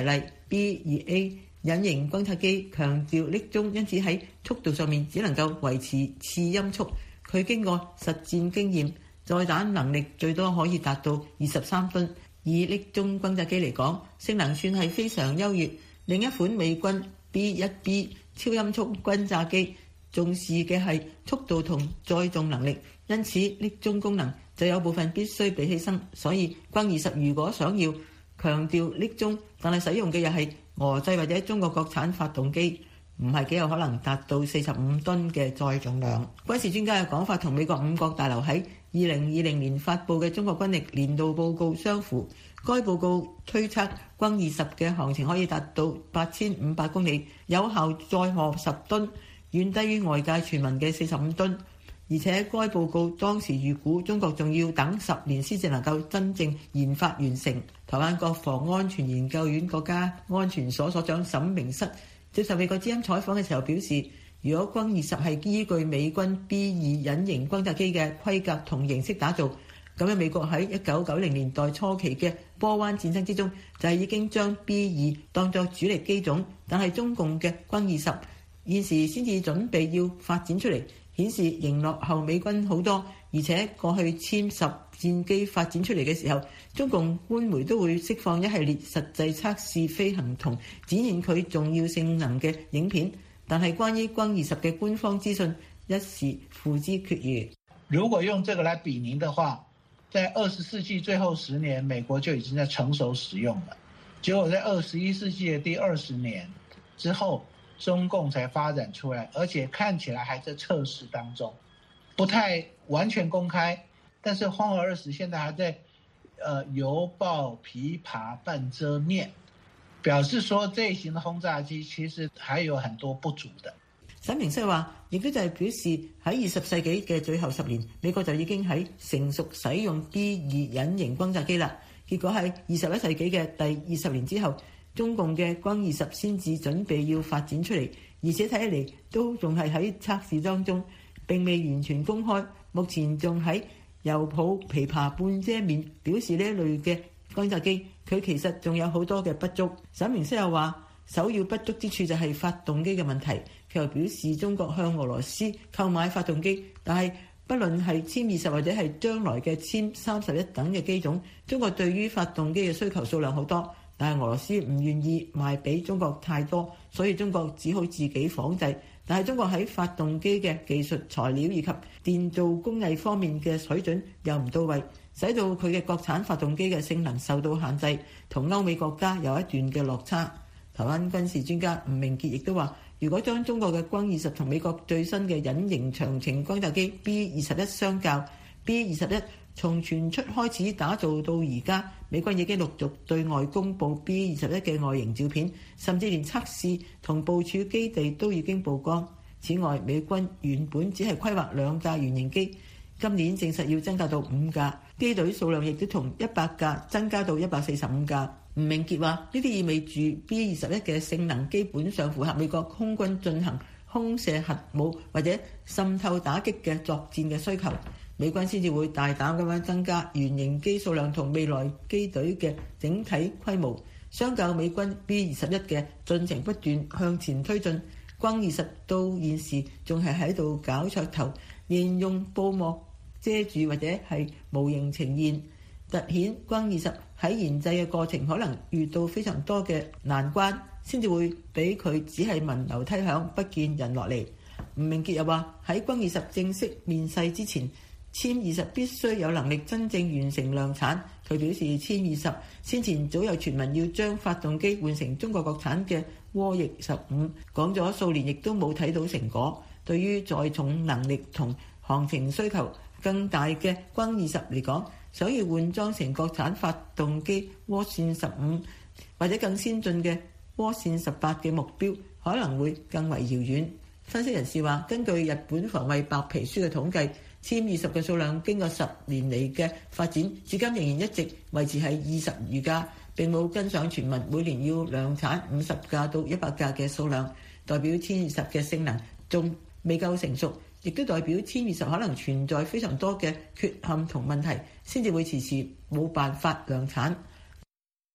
S8: B 二 A 隱形轟炸機強調匿蹤，因此喺速度上面只能夠維持次音速。佢經過實戰經驗，載彈能力最多可以達到二十三噸。以匿蹤轟炸機嚟講，性能算係非常優越。另一款美軍 B 一 B 超音速轟炸機重視嘅係速度同載重能力，因此匿蹤功能就有部分必須被犧牲。所以轟二十如果想要強調匿蹤，但係使用嘅又係俄製或者中國國產發動機，唔係幾有可能達到四十五噸嘅載重量。軍事專家嘅講法同美國五角大樓喺二零二零年發布嘅中國軍力年度報告相符。該報告推測轟二十嘅航程可以達到八千五百公里，有效載荷十噸，遠低於外界傳聞嘅四十五噸。而且該報告當時預估中國仲要等十年先至能夠真正研發完成。台灣國防安全研究院國家安全所所長沈明室接受美國之音採訪嘅時候表示，如果轟二十係依據美軍 B 二隱形轟炸機嘅規格同形式打造，咁喺美國喺一九九零年代初期嘅波灣戰爭之中，就係已經將 B 二當作主力機種，但係中共嘅轟二十現時先至準備要發展出嚟，顯示仍落後美軍好多。而且過去殲十戰機發展出嚟嘅時候，中共官媒都會釋放一系列實際測試飛行同展現佢重要性能嘅影片，但係關於轟二十嘅官方資訊一時付之闕如。
S9: 如果用這個來比擬的話，在二十世紀最後十年，美國就已經在成熟使用了。結果在二十一世紀的第二十年之後，中共才發展出來，而且看起來還在測試當中，不太完全公開。但是轟二十現在還在，呃，猶抱琵琶半遮面，表示說這一型的轟炸機其實還有很多不足的。
S8: 沈明室話，亦都就係表示喺二十世紀嘅最後十年，美國就已經喺成熟使用 B 二隱形轟炸機啦。結果喺二十一世紀嘅第二十年之後，中共嘅轟二十先至準備要發展出嚟，而且睇起嚟都仲係喺測試當中，並未完全公開。目前仲喺猶抱琵琶半遮面，表示呢一類嘅轟炸機佢其實仲有好多嘅不足。沈明室又話，首要不足之處就係發動機嘅問題。佢又表示，中國向俄羅斯購買發動機，但係不論係殲二十或者係將來嘅殲三十一等嘅機種，中國對於發動機嘅需求數量好多，但係俄羅斯唔願意賣俾中國太多，所以中國只好自己仿製。但係中國喺發動機嘅技術材料以及電造工藝方面嘅水準又唔到位，使到佢嘅國產發動機嘅性能受到限制，同歐美國家有一段嘅落差。台灣軍事專家吳明傑亦都話，如果將中國嘅轟二十同美國最新嘅隱形長程轟炸機 B 二十一相較， B 二十一從傳出開始打造到而家，美軍已經陸續對外公佈 B 二十一嘅外形照片，甚至連測試同部署基地都已經曝光。此外，美軍原本只係規劃兩架原型機，今年證實要增加到五架，機隊數量亦都從一百架增加到一百四十五架。吳明傑話：呢啲意味住 B 二十一嘅性能基本上符合美國空軍進行空射核武或者滲透打擊嘅作戰嘅需求，美軍先至會大膽咁樣增加原型機數量同未來機隊嘅整體規模。相較美軍 B 二十一嘅進程不斷向前推進，轟二十到現時仲係喺度搞噱頭，連用布幕遮住或者係模型呈現，凸顯轟二十喺研製嘅過程可能遇到非常多嘅難關，先至會俾佢只係聞樓梯響，不見人落嚟。吳明傑又話：喺轟二十正式面世之前，殲二十必須有能力真正完成量產。佢表示，殲二十先前早有傳聞要將發動機換成中國國產嘅渦翼十五，講咗數年亦都冇睇到成果。對於載重能力同航程需求更大嘅轟二十嚟講，想要換裝成國產發動機渦扇十五或者更先進嘅渦扇十八嘅目標，可能會更為遙遠。分析人士話，根據日本防衛白皮書嘅統計，殲二十嘅數量經過十年嚟嘅發展，至今仍然一直維持喺二十餘架，並冇跟上傳聞每年要量產五十架到一百架嘅數量，代表殲二十嘅性能仲未夠成熟，亦都代表殲二十可能存在非常多嘅缺陷同問題，先至會遲遲冇辦法量產。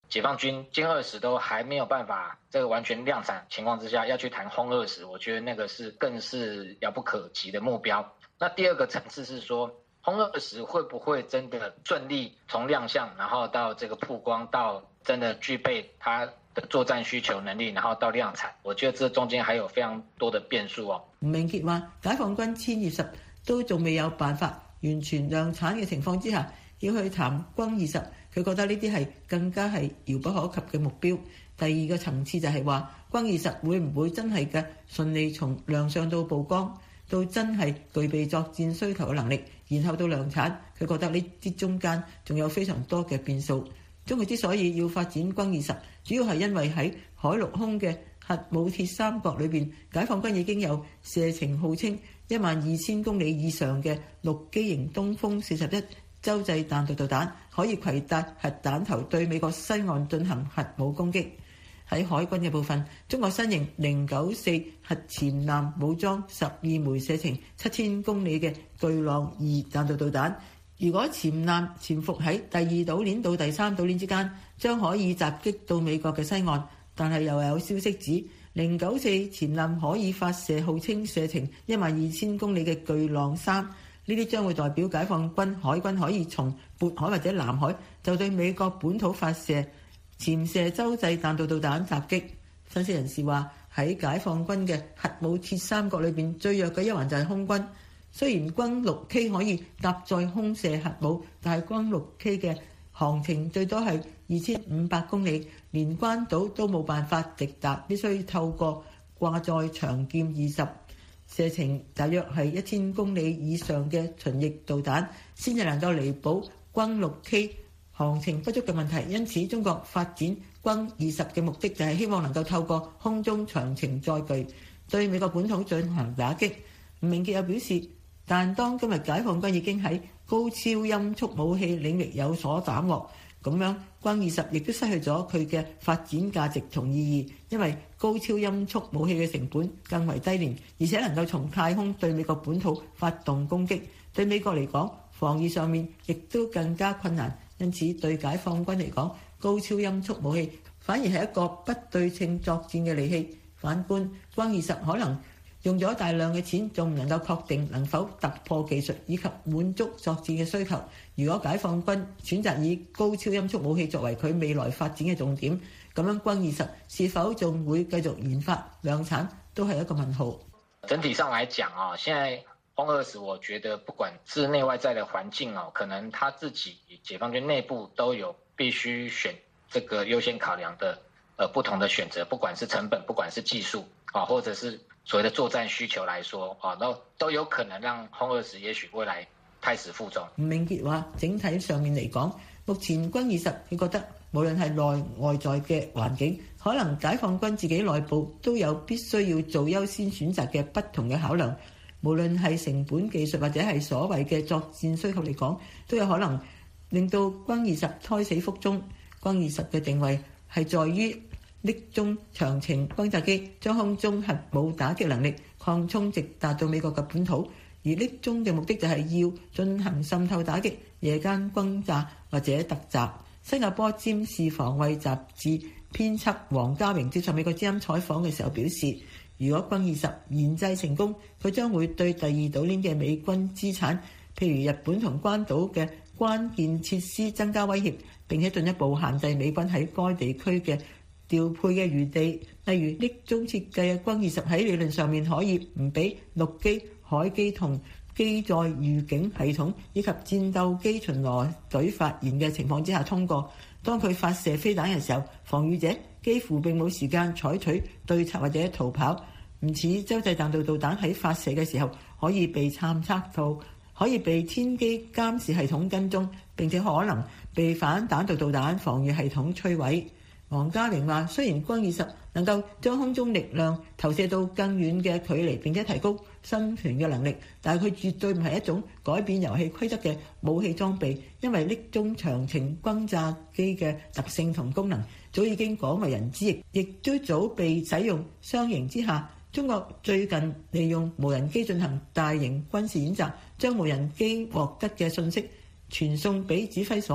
S10: 解放軍殲二十都還沒有辦法這個完全量產情況之下，要去談轟二十，我覺得那個是更是遙不可及的目標。那第二個層次是說，轟二十會不會真的順利從亮相，然後到這個曝光，到真的具備它的作戰需求能力，然後到量產，我覺得這中間還有非常多的變數哦。
S8: 吳明傑話：解放軍殲二十都仲未有辦法完全量產嘅情況之下，要去談轟二十，佢覺得呢啲係更加係遙不可及嘅目標。第二個層次就係話，轟二十會唔會真係嘅順利從亮相到曝光，到真係具備作戰需求嘅能力，然後到量產，佢覺得呢啲中間仲有非常多嘅變數。中國之所以要發展轟二十，主要係因為喺海陸空嘅核武鐵三角裏邊，解放軍已經有射程號稱一萬二千公里以上嘅陸基型東風四十一洲際彈道導彈，可以攜帶核彈頭對美國西岸進行核武攻擊。喺海軍嘅部分，中國新型零九四核潛艦武裝十二枚射程七千公里嘅巨浪二彈道導彈，如果潛艦潛伏喺第二島鏈到第三島鏈之間，將可以襲擊到美國嘅西岸。但係又有消息指，零九四潛艦可以發射號稱射程一萬二千公里嘅巨浪三，呢啲將會代表解放軍海軍可以從渤海或者南海就對美國本土發射潛射洲際彈道導彈襲擊。分析人士話，喺解放軍嘅核武鐵三角裏邊，最弱嘅一環就係空軍。雖然轟六 K 可以搭載空射核武，但係轟六 K 嘅航程最多係二千五百公里，連關島都冇辦法直達，必須透過掛載長劍二十射程大約係一千公里以上嘅巡弋導彈，先至能夠彌補轟六 K 航程不足嘅問題。因此，中國發展轟二十嘅目的就係希望能夠透過空中長程載具對美國本土進行打擊。吳明傑又表示，但當今日解放軍已經喺高超音速武器領域有所斬獲，咁樣轟二十亦都失去咗佢嘅發展價值同意義，因為高超音速武器嘅成本更為低廉，而且能夠從太空對美國本土發動攻擊，對美國嚟講防禦上面亦都更加困難。因此對解放軍嚟講，高超音速武器反而係一個不對稱作戰嘅利器。反觀轟二十可能用咗大量嘅錢，仲唔能夠確定能否突破技術以及滿足作戰嘅需求。如果解放軍選擇以高超音速武器作為佢未來發展嘅重點，咁樣轟二十是否仲會繼續研發量產，都係一個問號。
S10: 整體上來講啊，現在轟二十，我覺得不管是內外在的環境啊，可能他自己解放軍內部都有必須選這個優先考量的，呃，不同的選擇，不管是成本，不管是技術啊，或者是所謂的作戰需求來說，啊，都都有可能讓轟二十也許未來胎死腹中。
S8: 吳明傑話：整體上面嚟講，目前轟二十，佢覺得無論係內外在嘅環境，可能解放軍自己內部都有必須要做優先選擇嘅不同嘅考量。無論係成本、技術或者係所謂嘅作戰需求嚟講，都有可能令到轟二十胎死腹中。轟二十嘅定位係在於匿蹤長程轟炸機將空中核武打擊能力擴充直達到美國嘅本土，而匿蹤嘅目的就係要進行滲透打擊、夜間轟炸或者突襲。新加坡占士防衛雜誌編輯黃家榮接受美國之音採訪嘅時候表示，如果轟二十研製成功，佢將會對第二島鏈嘅美軍資產，譬如日本同關島嘅關鍵設施增加威脅，並且進一步限制美軍喺該地區嘅調配嘅餘地。例如匿蹤設計嘅轟二十喺理論上面可以唔俾陸基、海基同機載預警系統以及戰鬥機巡邏隊發言嘅情況之下通過。當佢發射飛彈嘅時候，防禦者幾乎並冇時間採取對策或者逃跑，唔似洲際彈道導彈喺發射嘅時候可以被探測到，可以被天基監視系統跟蹤，並且可能被反彈道導彈防禦系統摧毀。黃家榮話：雖然轟二十能夠將空中力量投射到更遠嘅距離，並且提高生存嘅能力，但係佢絕對唔係一種改變遊戲規則嘅武器裝備，因為匿蹤長程轟炸機嘅特性同功能早已經廣為人知，亦都早被使用。相形之下，中國最近利用無人機進行大型軍事演習，將無人機獲得嘅信息傳送俾指揮所，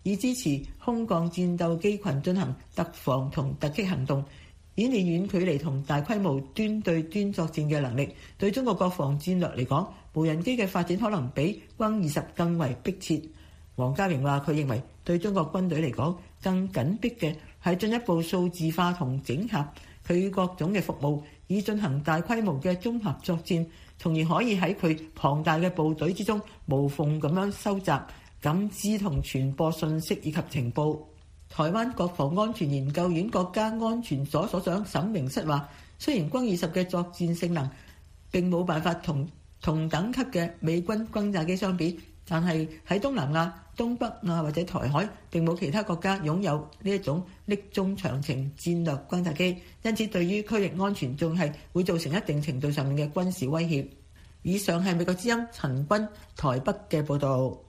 S8: 以支持空降戰鬥機群進行突防同突擊行動，演練遠距離同大規模端對端作戰嘅能力。對中國國防戰略嚟講，無人機嘅發展可能比轟二十更為迫切。黃家榮話：佢認為對中國軍隊嚟講，更緊迫嘅係進一步數字化同整合佢各種嘅服務，以進行大規模嘅綜合作戰，從而可以喺佢龐大嘅部隊之中無縫咁樣收集、感知同傳播信息以及情報。台灣國防安全研究院國家安全所所長沈榮瑟話：雖然轟二十嘅作戰性能並冇辦法同同等級嘅美軍轟炸機相比，但係喺東南亞、東北亞或者台海並冇其他國家擁有呢一種匿蹤長程戰略轟炸機，因此對於區域安全仲係會造成一定程度上面嘅軍事威脅。以上係美國之音陳君台北嘅報導。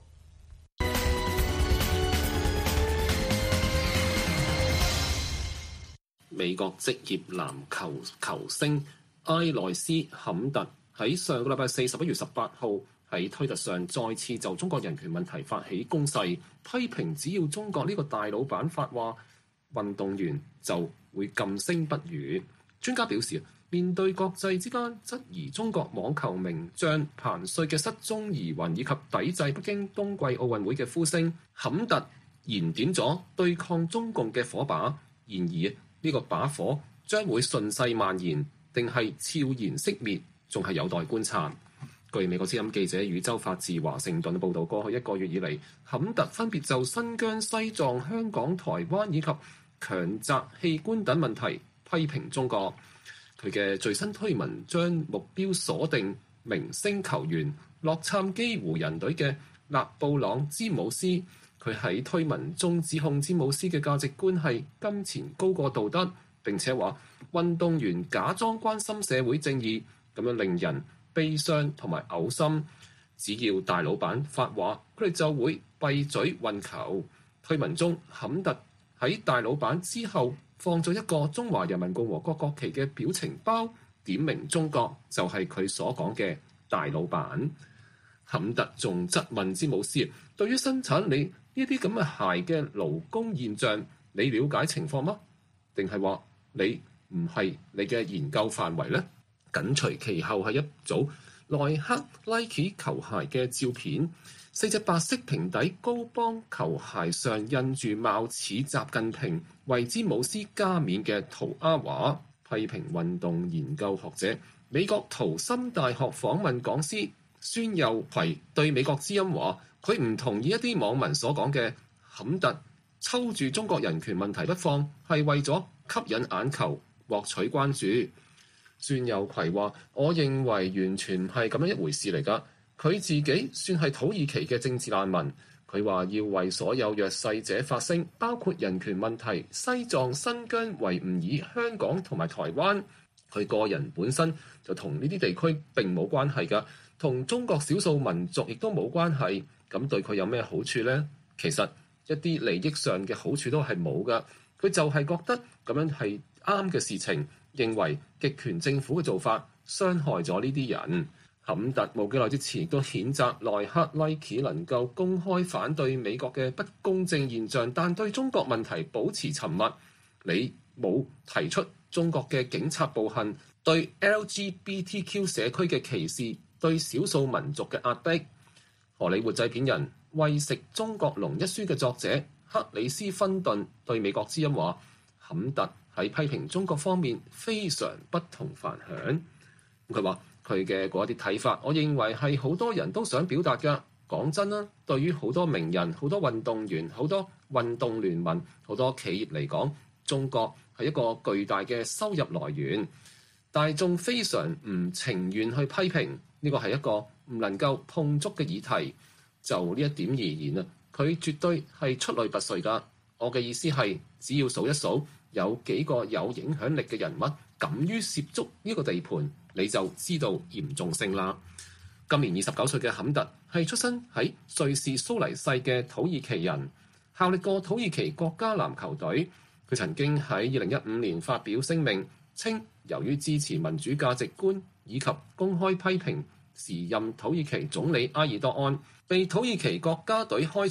S4: 美國職業籃球球星埃萊斯坎特喺上個禮拜四十一月十八號喺推特上再次就中國人權問題發起攻勢，批評只要中國呢個大老闆發話，運動員就會噤聲不語。專家表示，面對國際之間質疑中國網球名將彭帥嘅失蹤疑雲以及抵制北京冬季奧運會嘅呼聲，坎特燃點咗對抗中共嘅火把。然而呢個把火將會順勢蔓延，定係悄然熄滅，仲係有待觀察。據美國之音記者宇宙發自華盛頓報導，過去一個月以嚟，坎特分別就新疆、西藏、香港、台灣以及強摘器官等問題批評中國。佢嘅最新推文將目標鎖定明星球員洛杉磯湖人隊嘅勒布朗詹姆斯。佢喺推文中指控詹姆斯嘅價值觀係金錢高過道德，並且話運動員假裝關心社會正義，咁樣令人悲傷同埋嘔心。只要大老闆發話，佢哋就會閉嘴運球。推文中，坎特喺大老闆之後放咗一個中華人民共和國國旗嘅表情包，點明中國就係佢所講嘅大老闆。坎特仲質問詹姆斯，對於生產你呢啲咁嘅鞋嘅勞工現象，你了解情況嗎？定係話你唔係你嘅研究範圍呢？緊隨其後係一組耐克 Nike 球鞋嘅照片，四隻白色平底高幫球鞋上印住貌似習近平為詹姆斯加冕嘅塗鴉畫。批評運動研究學者美國圖森大學訪問講師孫佑奎對美國之音話，佢唔同意一啲網民所講嘅坎特抽住中國人權問題不放係為咗吸引眼球獲取關注。孫佑奎話，我認為完全唔係咁樣一回事嚟㗎。佢自己算係土耳其嘅政治難民，佢話要為所有弱勢者發聲，包括人權問題、西藏、新疆、維吾爾、香港同埋台灣。佢個人本身就同呢啲地區並冇關係㗎，同中國少數民族亦都冇關係。咁對佢有咩好處呢？其實一啲利益上嘅好處都係冇㗎。佢就係覺得咁樣係啱嘅事情，認為極權政府嘅做法傷害咗呢啲人。坎特冇幾耐之前亦都譴責耐克 Nike 能夠公開反對美國嘅不公正現象，但對中國問題保持沉默。你冇提出中國嘅警察暴行、對 L G B T Q 社區嘅歧視、對少數民族嘅壓迫。荷里活製片人《餵食中國龍》一書嘅作者克里斯芬頓對美國之音話，坎特喺批評中國方面非常不同凡響。佢話佢嘅嗰一啲睇法，我認為係好多人都想表達㗎。講真啦，對於好多名人、好多運動員、好多運動聯盟、好多企業嚟講，中國係一個巨大嘅收入來源。大眾非常唔情願去批評，呢個係一個唔能夠碰觸嘅議題。就呢一點而言啊，佢絕對係出類拔萃㗎。我嘅意思係，只要數一數有幾個有影響力嘅人物敢於涉足呢個地盤，你就知道嚴重性啦。今年二十九歲嘅坎特係出生喺瑞士蘇黎世嘅土耳其人，效力過土耳其國家籃球隊。佢曾經喺二零一五年發表聲明，稱由於支持民主價值觀以及公開批評時任土耳其總理埃爾多安，被土耳其國家隊開除，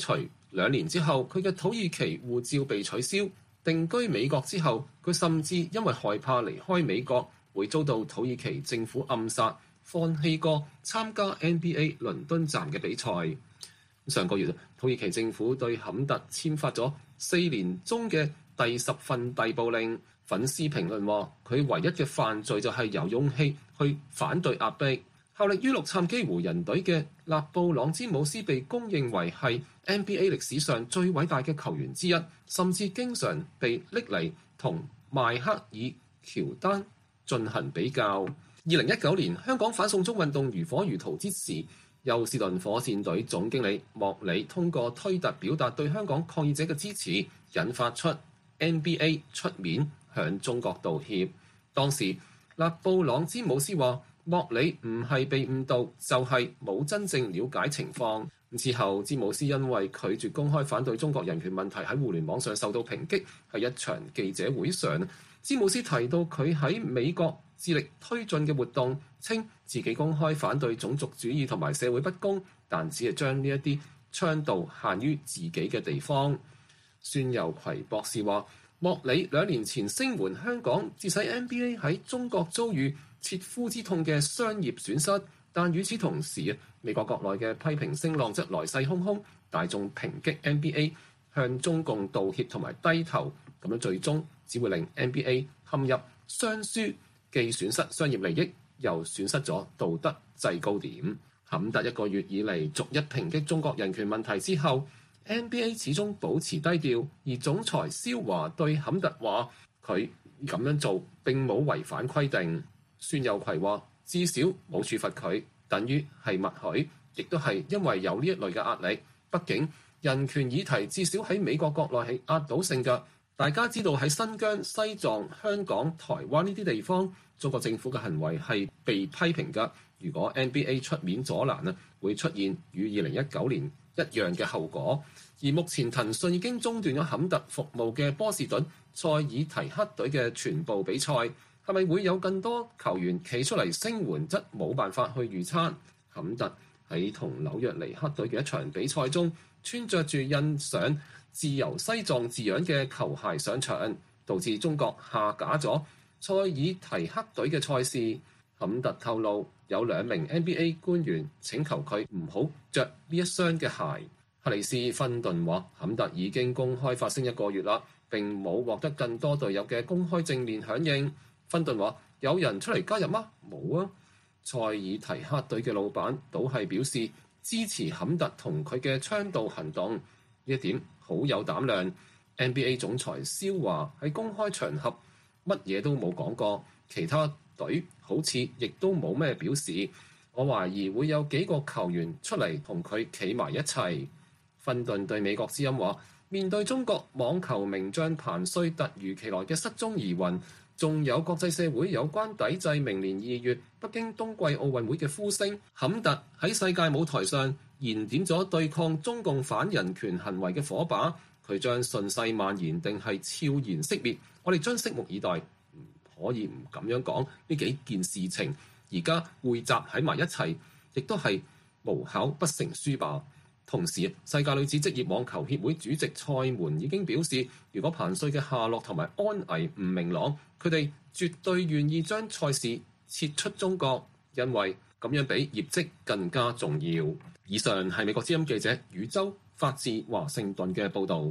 S4: 兩年之後，佢嘅土耳其護照被取消。定居美國之後，佢甚至因為害怕離開美國會遭到土耳其政府暗殺，放棄過參加 N B A 倫敦站嘅比賽。上個月，土耳其政府對坎特簽發咗四年中嘅第十份逮捕令。粉絲評論話，佢唯一嘅犯罪就係有勇氣去反對壓迫。效力於洛杉磯湖人隊嘅勒布朗詹姆斯被公認為係 N B A 歷史上最偉大嘅球員之一，甚至經常被拎嚟同邁克爾喬丹進行比較。二零一九年香港反送中運動如火如荼之時，休士頓火箭隊總經理莫里通過推特表達對香港抗議者嘅支持，引發出 N B A 出面向中國道歉。當時勒布朗詹姆斯話，莫里唔係被誤導，就係、是、冇真正了解情況。之後，詹姆斯因為拒絕公開反對中國人權問題喺互聯網上受到抨擊。喺一場記者會上，詹姆斯提到佢喺美國致力推進嘅活動，稱自己公開反對種族主義同埋社會不公，但只係將呢一啲倡導限於自己嘅地方。孫友葵博士話，莫里兩年前聲援香港，致使 N B A 喺中國遭遇切膚之痛嘅商業損失，但與此同時，美國國內嘅批評聲浪則來勢洶洶，大眾抨擊 N B A 向中共道歉同埋低頭，咁樣最終只會令 N B A 陷入雙輸，既損失商業利益，又損失咗道德制高點。坎特一個月以嚟逐一抨擊中國人權問題之後， N B A 始終保持低調，而總裁蕭華對坎特話，佢咁樣做並冇違反規定。孫友葵話，至少冇處罰佢，等於係默許，亦都係因為有呢一類嘅壓力。畢竟人權議題至少喺美國國內係壓倒性嘅。大家知道喺新疆、西藏、香港、台灣呢啲地方，中國政府嘅行為係被批評㗎。如果 N B A 出面阻攔啊，會出現與二零一九年一樣嘅後果。而目前騰訊已經中斷咗坎特服務嘅波士頓塞爾提克隊嘅全部比賽，係咪會有更多球員企出嚟聲援，則冇辦法去預測。坎特喺同紐約尼克隊嘅一場比賽中，穿着住印上自由西藏字樣嘅球鞋上場，導致中國下架咗塞爾提克隊嘅賽事。坎特透露，有兩名 N B A 官員請求佢唔好着呢一雙嘅鞋。克里斯芬頓話，坎特已經公開發聲一個月啦，並冇獲得更多隊友嘅公開正面響應。芬頓話，有人出嚟加入嗎？冇啊。塞爾提克隊嘅老闆倒係表示支持坎特同佢嘅倡導行動，呢一點好有膽量。N B A 總裁蕭華喺公開場合乜嘢都冇講過，其他隊好似亦都冇咩表示。我懷疑會有幾個球員出嚟同佢企埋一齊。芬頓對美國之音話，面對中國網球名將彭帥突如其來嘅失蹤疑雲，仲有國際社會有關抵制明年二月北京冬季奧運會嘅呼聲，坎特喺世界舞台上燃點咗對抗中共反人權行為嘅火把，佢將順勢蔓延定係悄然熄滅？我哋將拭目以待。唔可以唔咁樣講，呢幾件事情而家匯集喺埋一齊，亦都係無巧不成書吧。同時，世界女子職業網球協會主席蔡門已經表示，如果彭帥嘅下落同埋安危唔明朗，佢哋絕對願意將賽事撤出中國，因為咁樣比業績更加重要。以上係美國之音記者宇宙發自華盛頓嘅報導。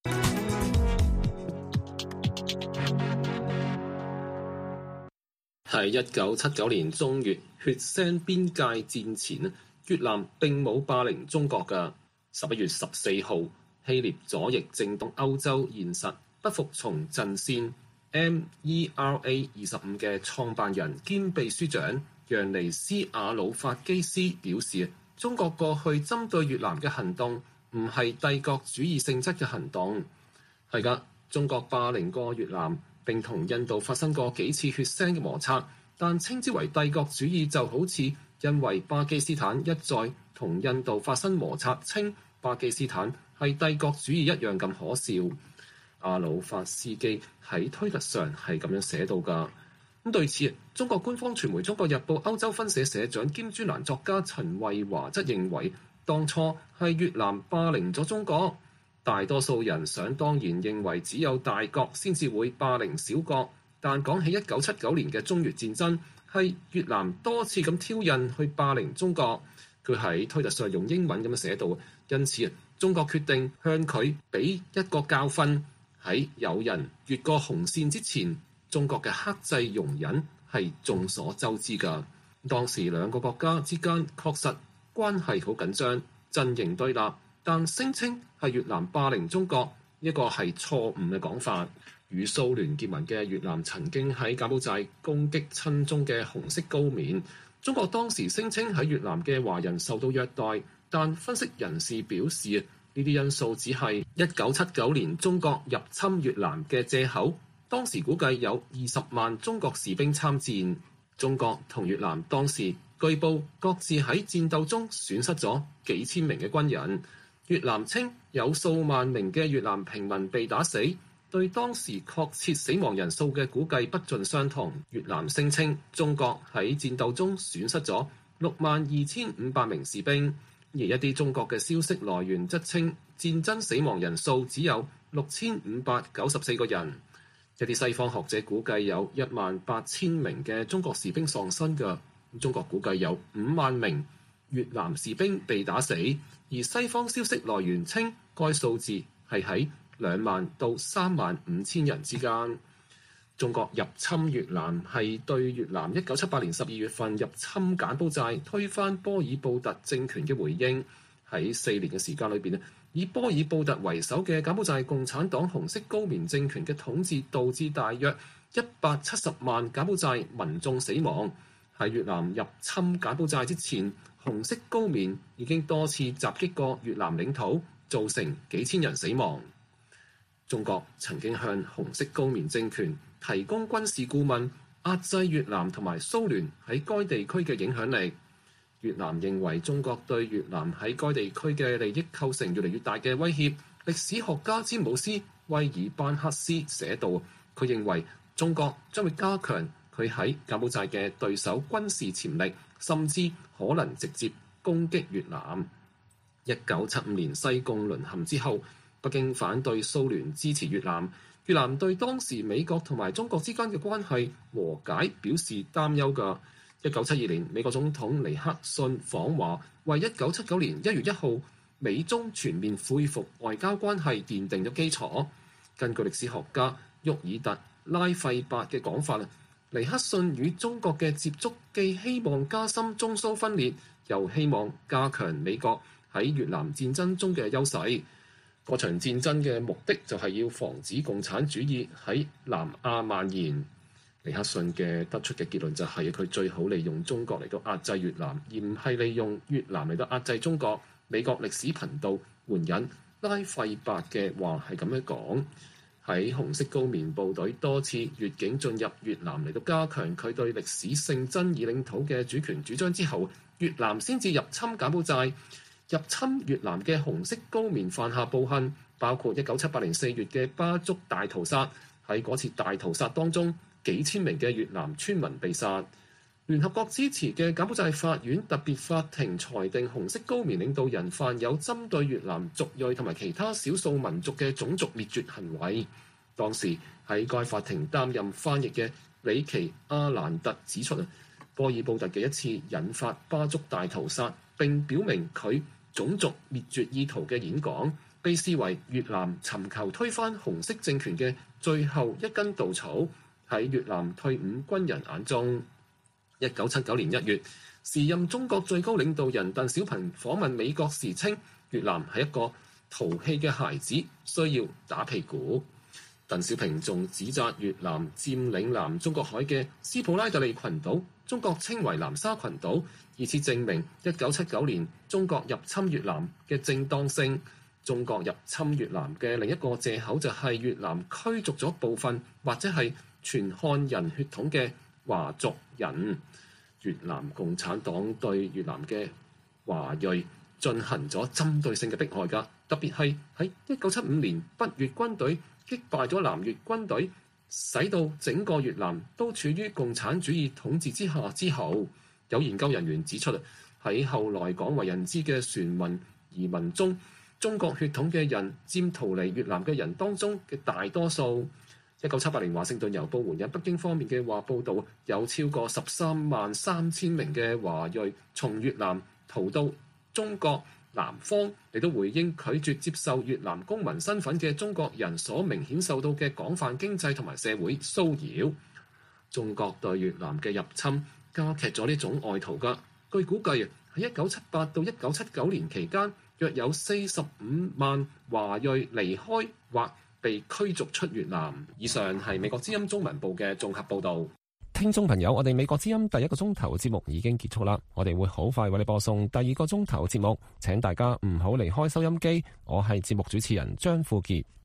S4: 喺一九七九年中越血腥邊界戰前，越南並冇霸凌中國㗎。十一月十四號，希臘左翼政黨歐洲現實不服從陣線 M E R A 二十五嘅創辦人兼秘書長楊尼斯亞魯法基斯表示，中國過去針對越南嘅行動唔係帝國主義性質嘅行動。係㗎，中國霸凌過越南，並同印度發生過幾次血腥嘅摩擦，但稱之為帝國主義就好似因為巴基斯坦一再同印度發生摩擦，稱巴基斯坦係帝國主義一樣咁可笑。阿魯法斯基喺推特上係咁樣寫到㗎。咁對此，中國官方傳媒《中國日報》歐洲分社社長兼專欄作家陳慧華則認為， 當初係越南霸凌咗中國。大多數人想當然認為只有大國先至會霸凌小國，但講起一九七九年嘅中越戰爭，係越南多次咁挑釁去霸凌中國。佢喺推特上用英文咁樣寫到，因此中國決定向佢俾一個教訓。喺有人越過紅線之前，中國嘅克制容忍係眾所周知㗎。當時兩個國家之間確實關係好緊張，陣營對立，但聲稱係越南霸凌中國，一個係錯誤嘅講法。與蘇聯結盟嘅越南曾經喺柬埔寨攻擊親中嘅紅色高棉。中國當時聲稱喺越南嘅華人受到虐待，但分析人士表示，呢啲因素只係一九七九年中國入侵越南嘅藉口。當時估計有二十萬中國士兵參戰。中國同越南當時據報各自喺戰鬥中損失咗幾千名嘅軍人。越南稱有數萬名嘅越南平民被打死，對當時確切死亡人數嘅估計不盡相同。越南聲稱中國喺戰鬥中損失咗六萬二千五百名士兵，而一啲中國嘅消息來源則稱戰爭死亡人數只有六千五百九十四個人。一啲西方學者估計有一萬八千名嘅中國士兵喪生嘅，中國估計有五萬名越南士兵被打死，而西方消息來源稱該數字係喺兩萬到三萬五千人之間。中國入侵越南係對越南一九七八年十二月份入侵柬埔寨、推翻波爾布特政權嘅回應。喺四年嘅時間裏邊咧，以波爾布特為首嘅柬埔寨共產黨紅色高棉政權嘅統治，導致大約一百七十萬柬埔寨民眾死亡。喺越南入侵柬埔寨之前，紅色高棉已經多次襲擊過越南領土，造成幾千人死亡。中國曾經向紅色高棉政權提供軍事顧問，壓制越南同埋蘇聯喺該地區嘅影響力。越南認為中國對越南喺該地區嘅利益構成越嚟越大嘅威脅。歷史學家詹姆斯·威爾班克斯寫道，佢認為中國將會加強佢喺柬埔寨嘅對手軍事潛力，甚至可能直接攻擊越南。一九七五年西貢淪陷之後，北京反對蘇聯支持越南，越南對當時美國同埋中國之間嘅關係和解表示擔憂㗎。一九七二年，美國總統尼克遜訪華，為一九七九年一月一號美中全面恢復外交關係奠定咗基礎。根據歷史學家沃爾特拉費伯嘅講法，尼克遜與中國嘅接觸既希望加深中蘇分裂，又希望加強美國喺越南戰爭中嘅優勢。嗰場戰爭嘅目的就係要防止共產主義喺南亞蔓延。尼克遜嘅得出嘅結論就係佢最好利用中國嚟到壓制越南，而唔係利用越南嚟到壓制中國。美國歷史頻道援引拉費伯嘅話係咁樣講：喺紅色高棉部隊多次越境進入越南嚟到加強佢對歷史性爭議領土嘅主權主張之後，越南先至入侵柬埔寨。入侵越南嘅紅色高棉犯下暴行，包括一九七八年四月嘅巴竹大屠殺。喺嗰次大屠殺當中，幾千名嘅越南村民被殺。聯合國支持嘅柬埔寨法院特別法庭裁定紅色高棉領導人犯有針對越南族裔同埋其他少數民族嘅種族滅絕行為。當時喺該法庭擔任翻譯嘅里奇阿蘭特指出，波爾布特嘅一次引發巴竹大屠殺並表明佢種族滅絕意圖嘅演講，被視為越南尋求推翻紅色政權嘅最後一根稻草。喺越南退伍軍人眼中，一九七九年一月，時任中國最高領導人鄧小平訪問美國時稱，越南係一個淘氣嘅孩子，需要打屁股。鄧小平仲指責越南佔領南中國海嘅斯普拉特利群島，中國稱為南沙群島，以此證明一九七九年中國入侵越南嘅正當性。中國入侵越南嘅另一個藉口就係越南驅逐咗部分或者係全漢人血統嘅華族人。越南共產黨對越南嘅華裔進行咗針對性嘅迫害㗎，特別係喺一九七五年北越軍隊擊敗咗南越軍隊，使到整個越南都處於共產主義統治之下之後，有研究人員指出， 喺後來廣為人知嘅船民移民中，中國血統嘅人佔逃離越南嘅人當中嘅大多數。一九七八年華盛頓郵報援引北京方面嘅話報導，有超過十三萬三千名嘅華裔從越南逃到中國南方，嚟到回應拒絕接受越南公民身份嘅中國人所明顯受到嘅廣泛經濟同埋社會騷擾。中國對越南嘅入侵加劇咗呢種外逃㗎。據估計，喺一九七八到一九七九年期間，約有四十五萬華裔離開或被驅逐出越南。以上係美國之音中文部嘅綜合報導。聽眾朋友，我哋美國之音第一個鐘頭節目已經結束啦，我哋會好快為你播送第二個鐘頭節目，請大家唔好離開收音機。我係節目主持人張富傑。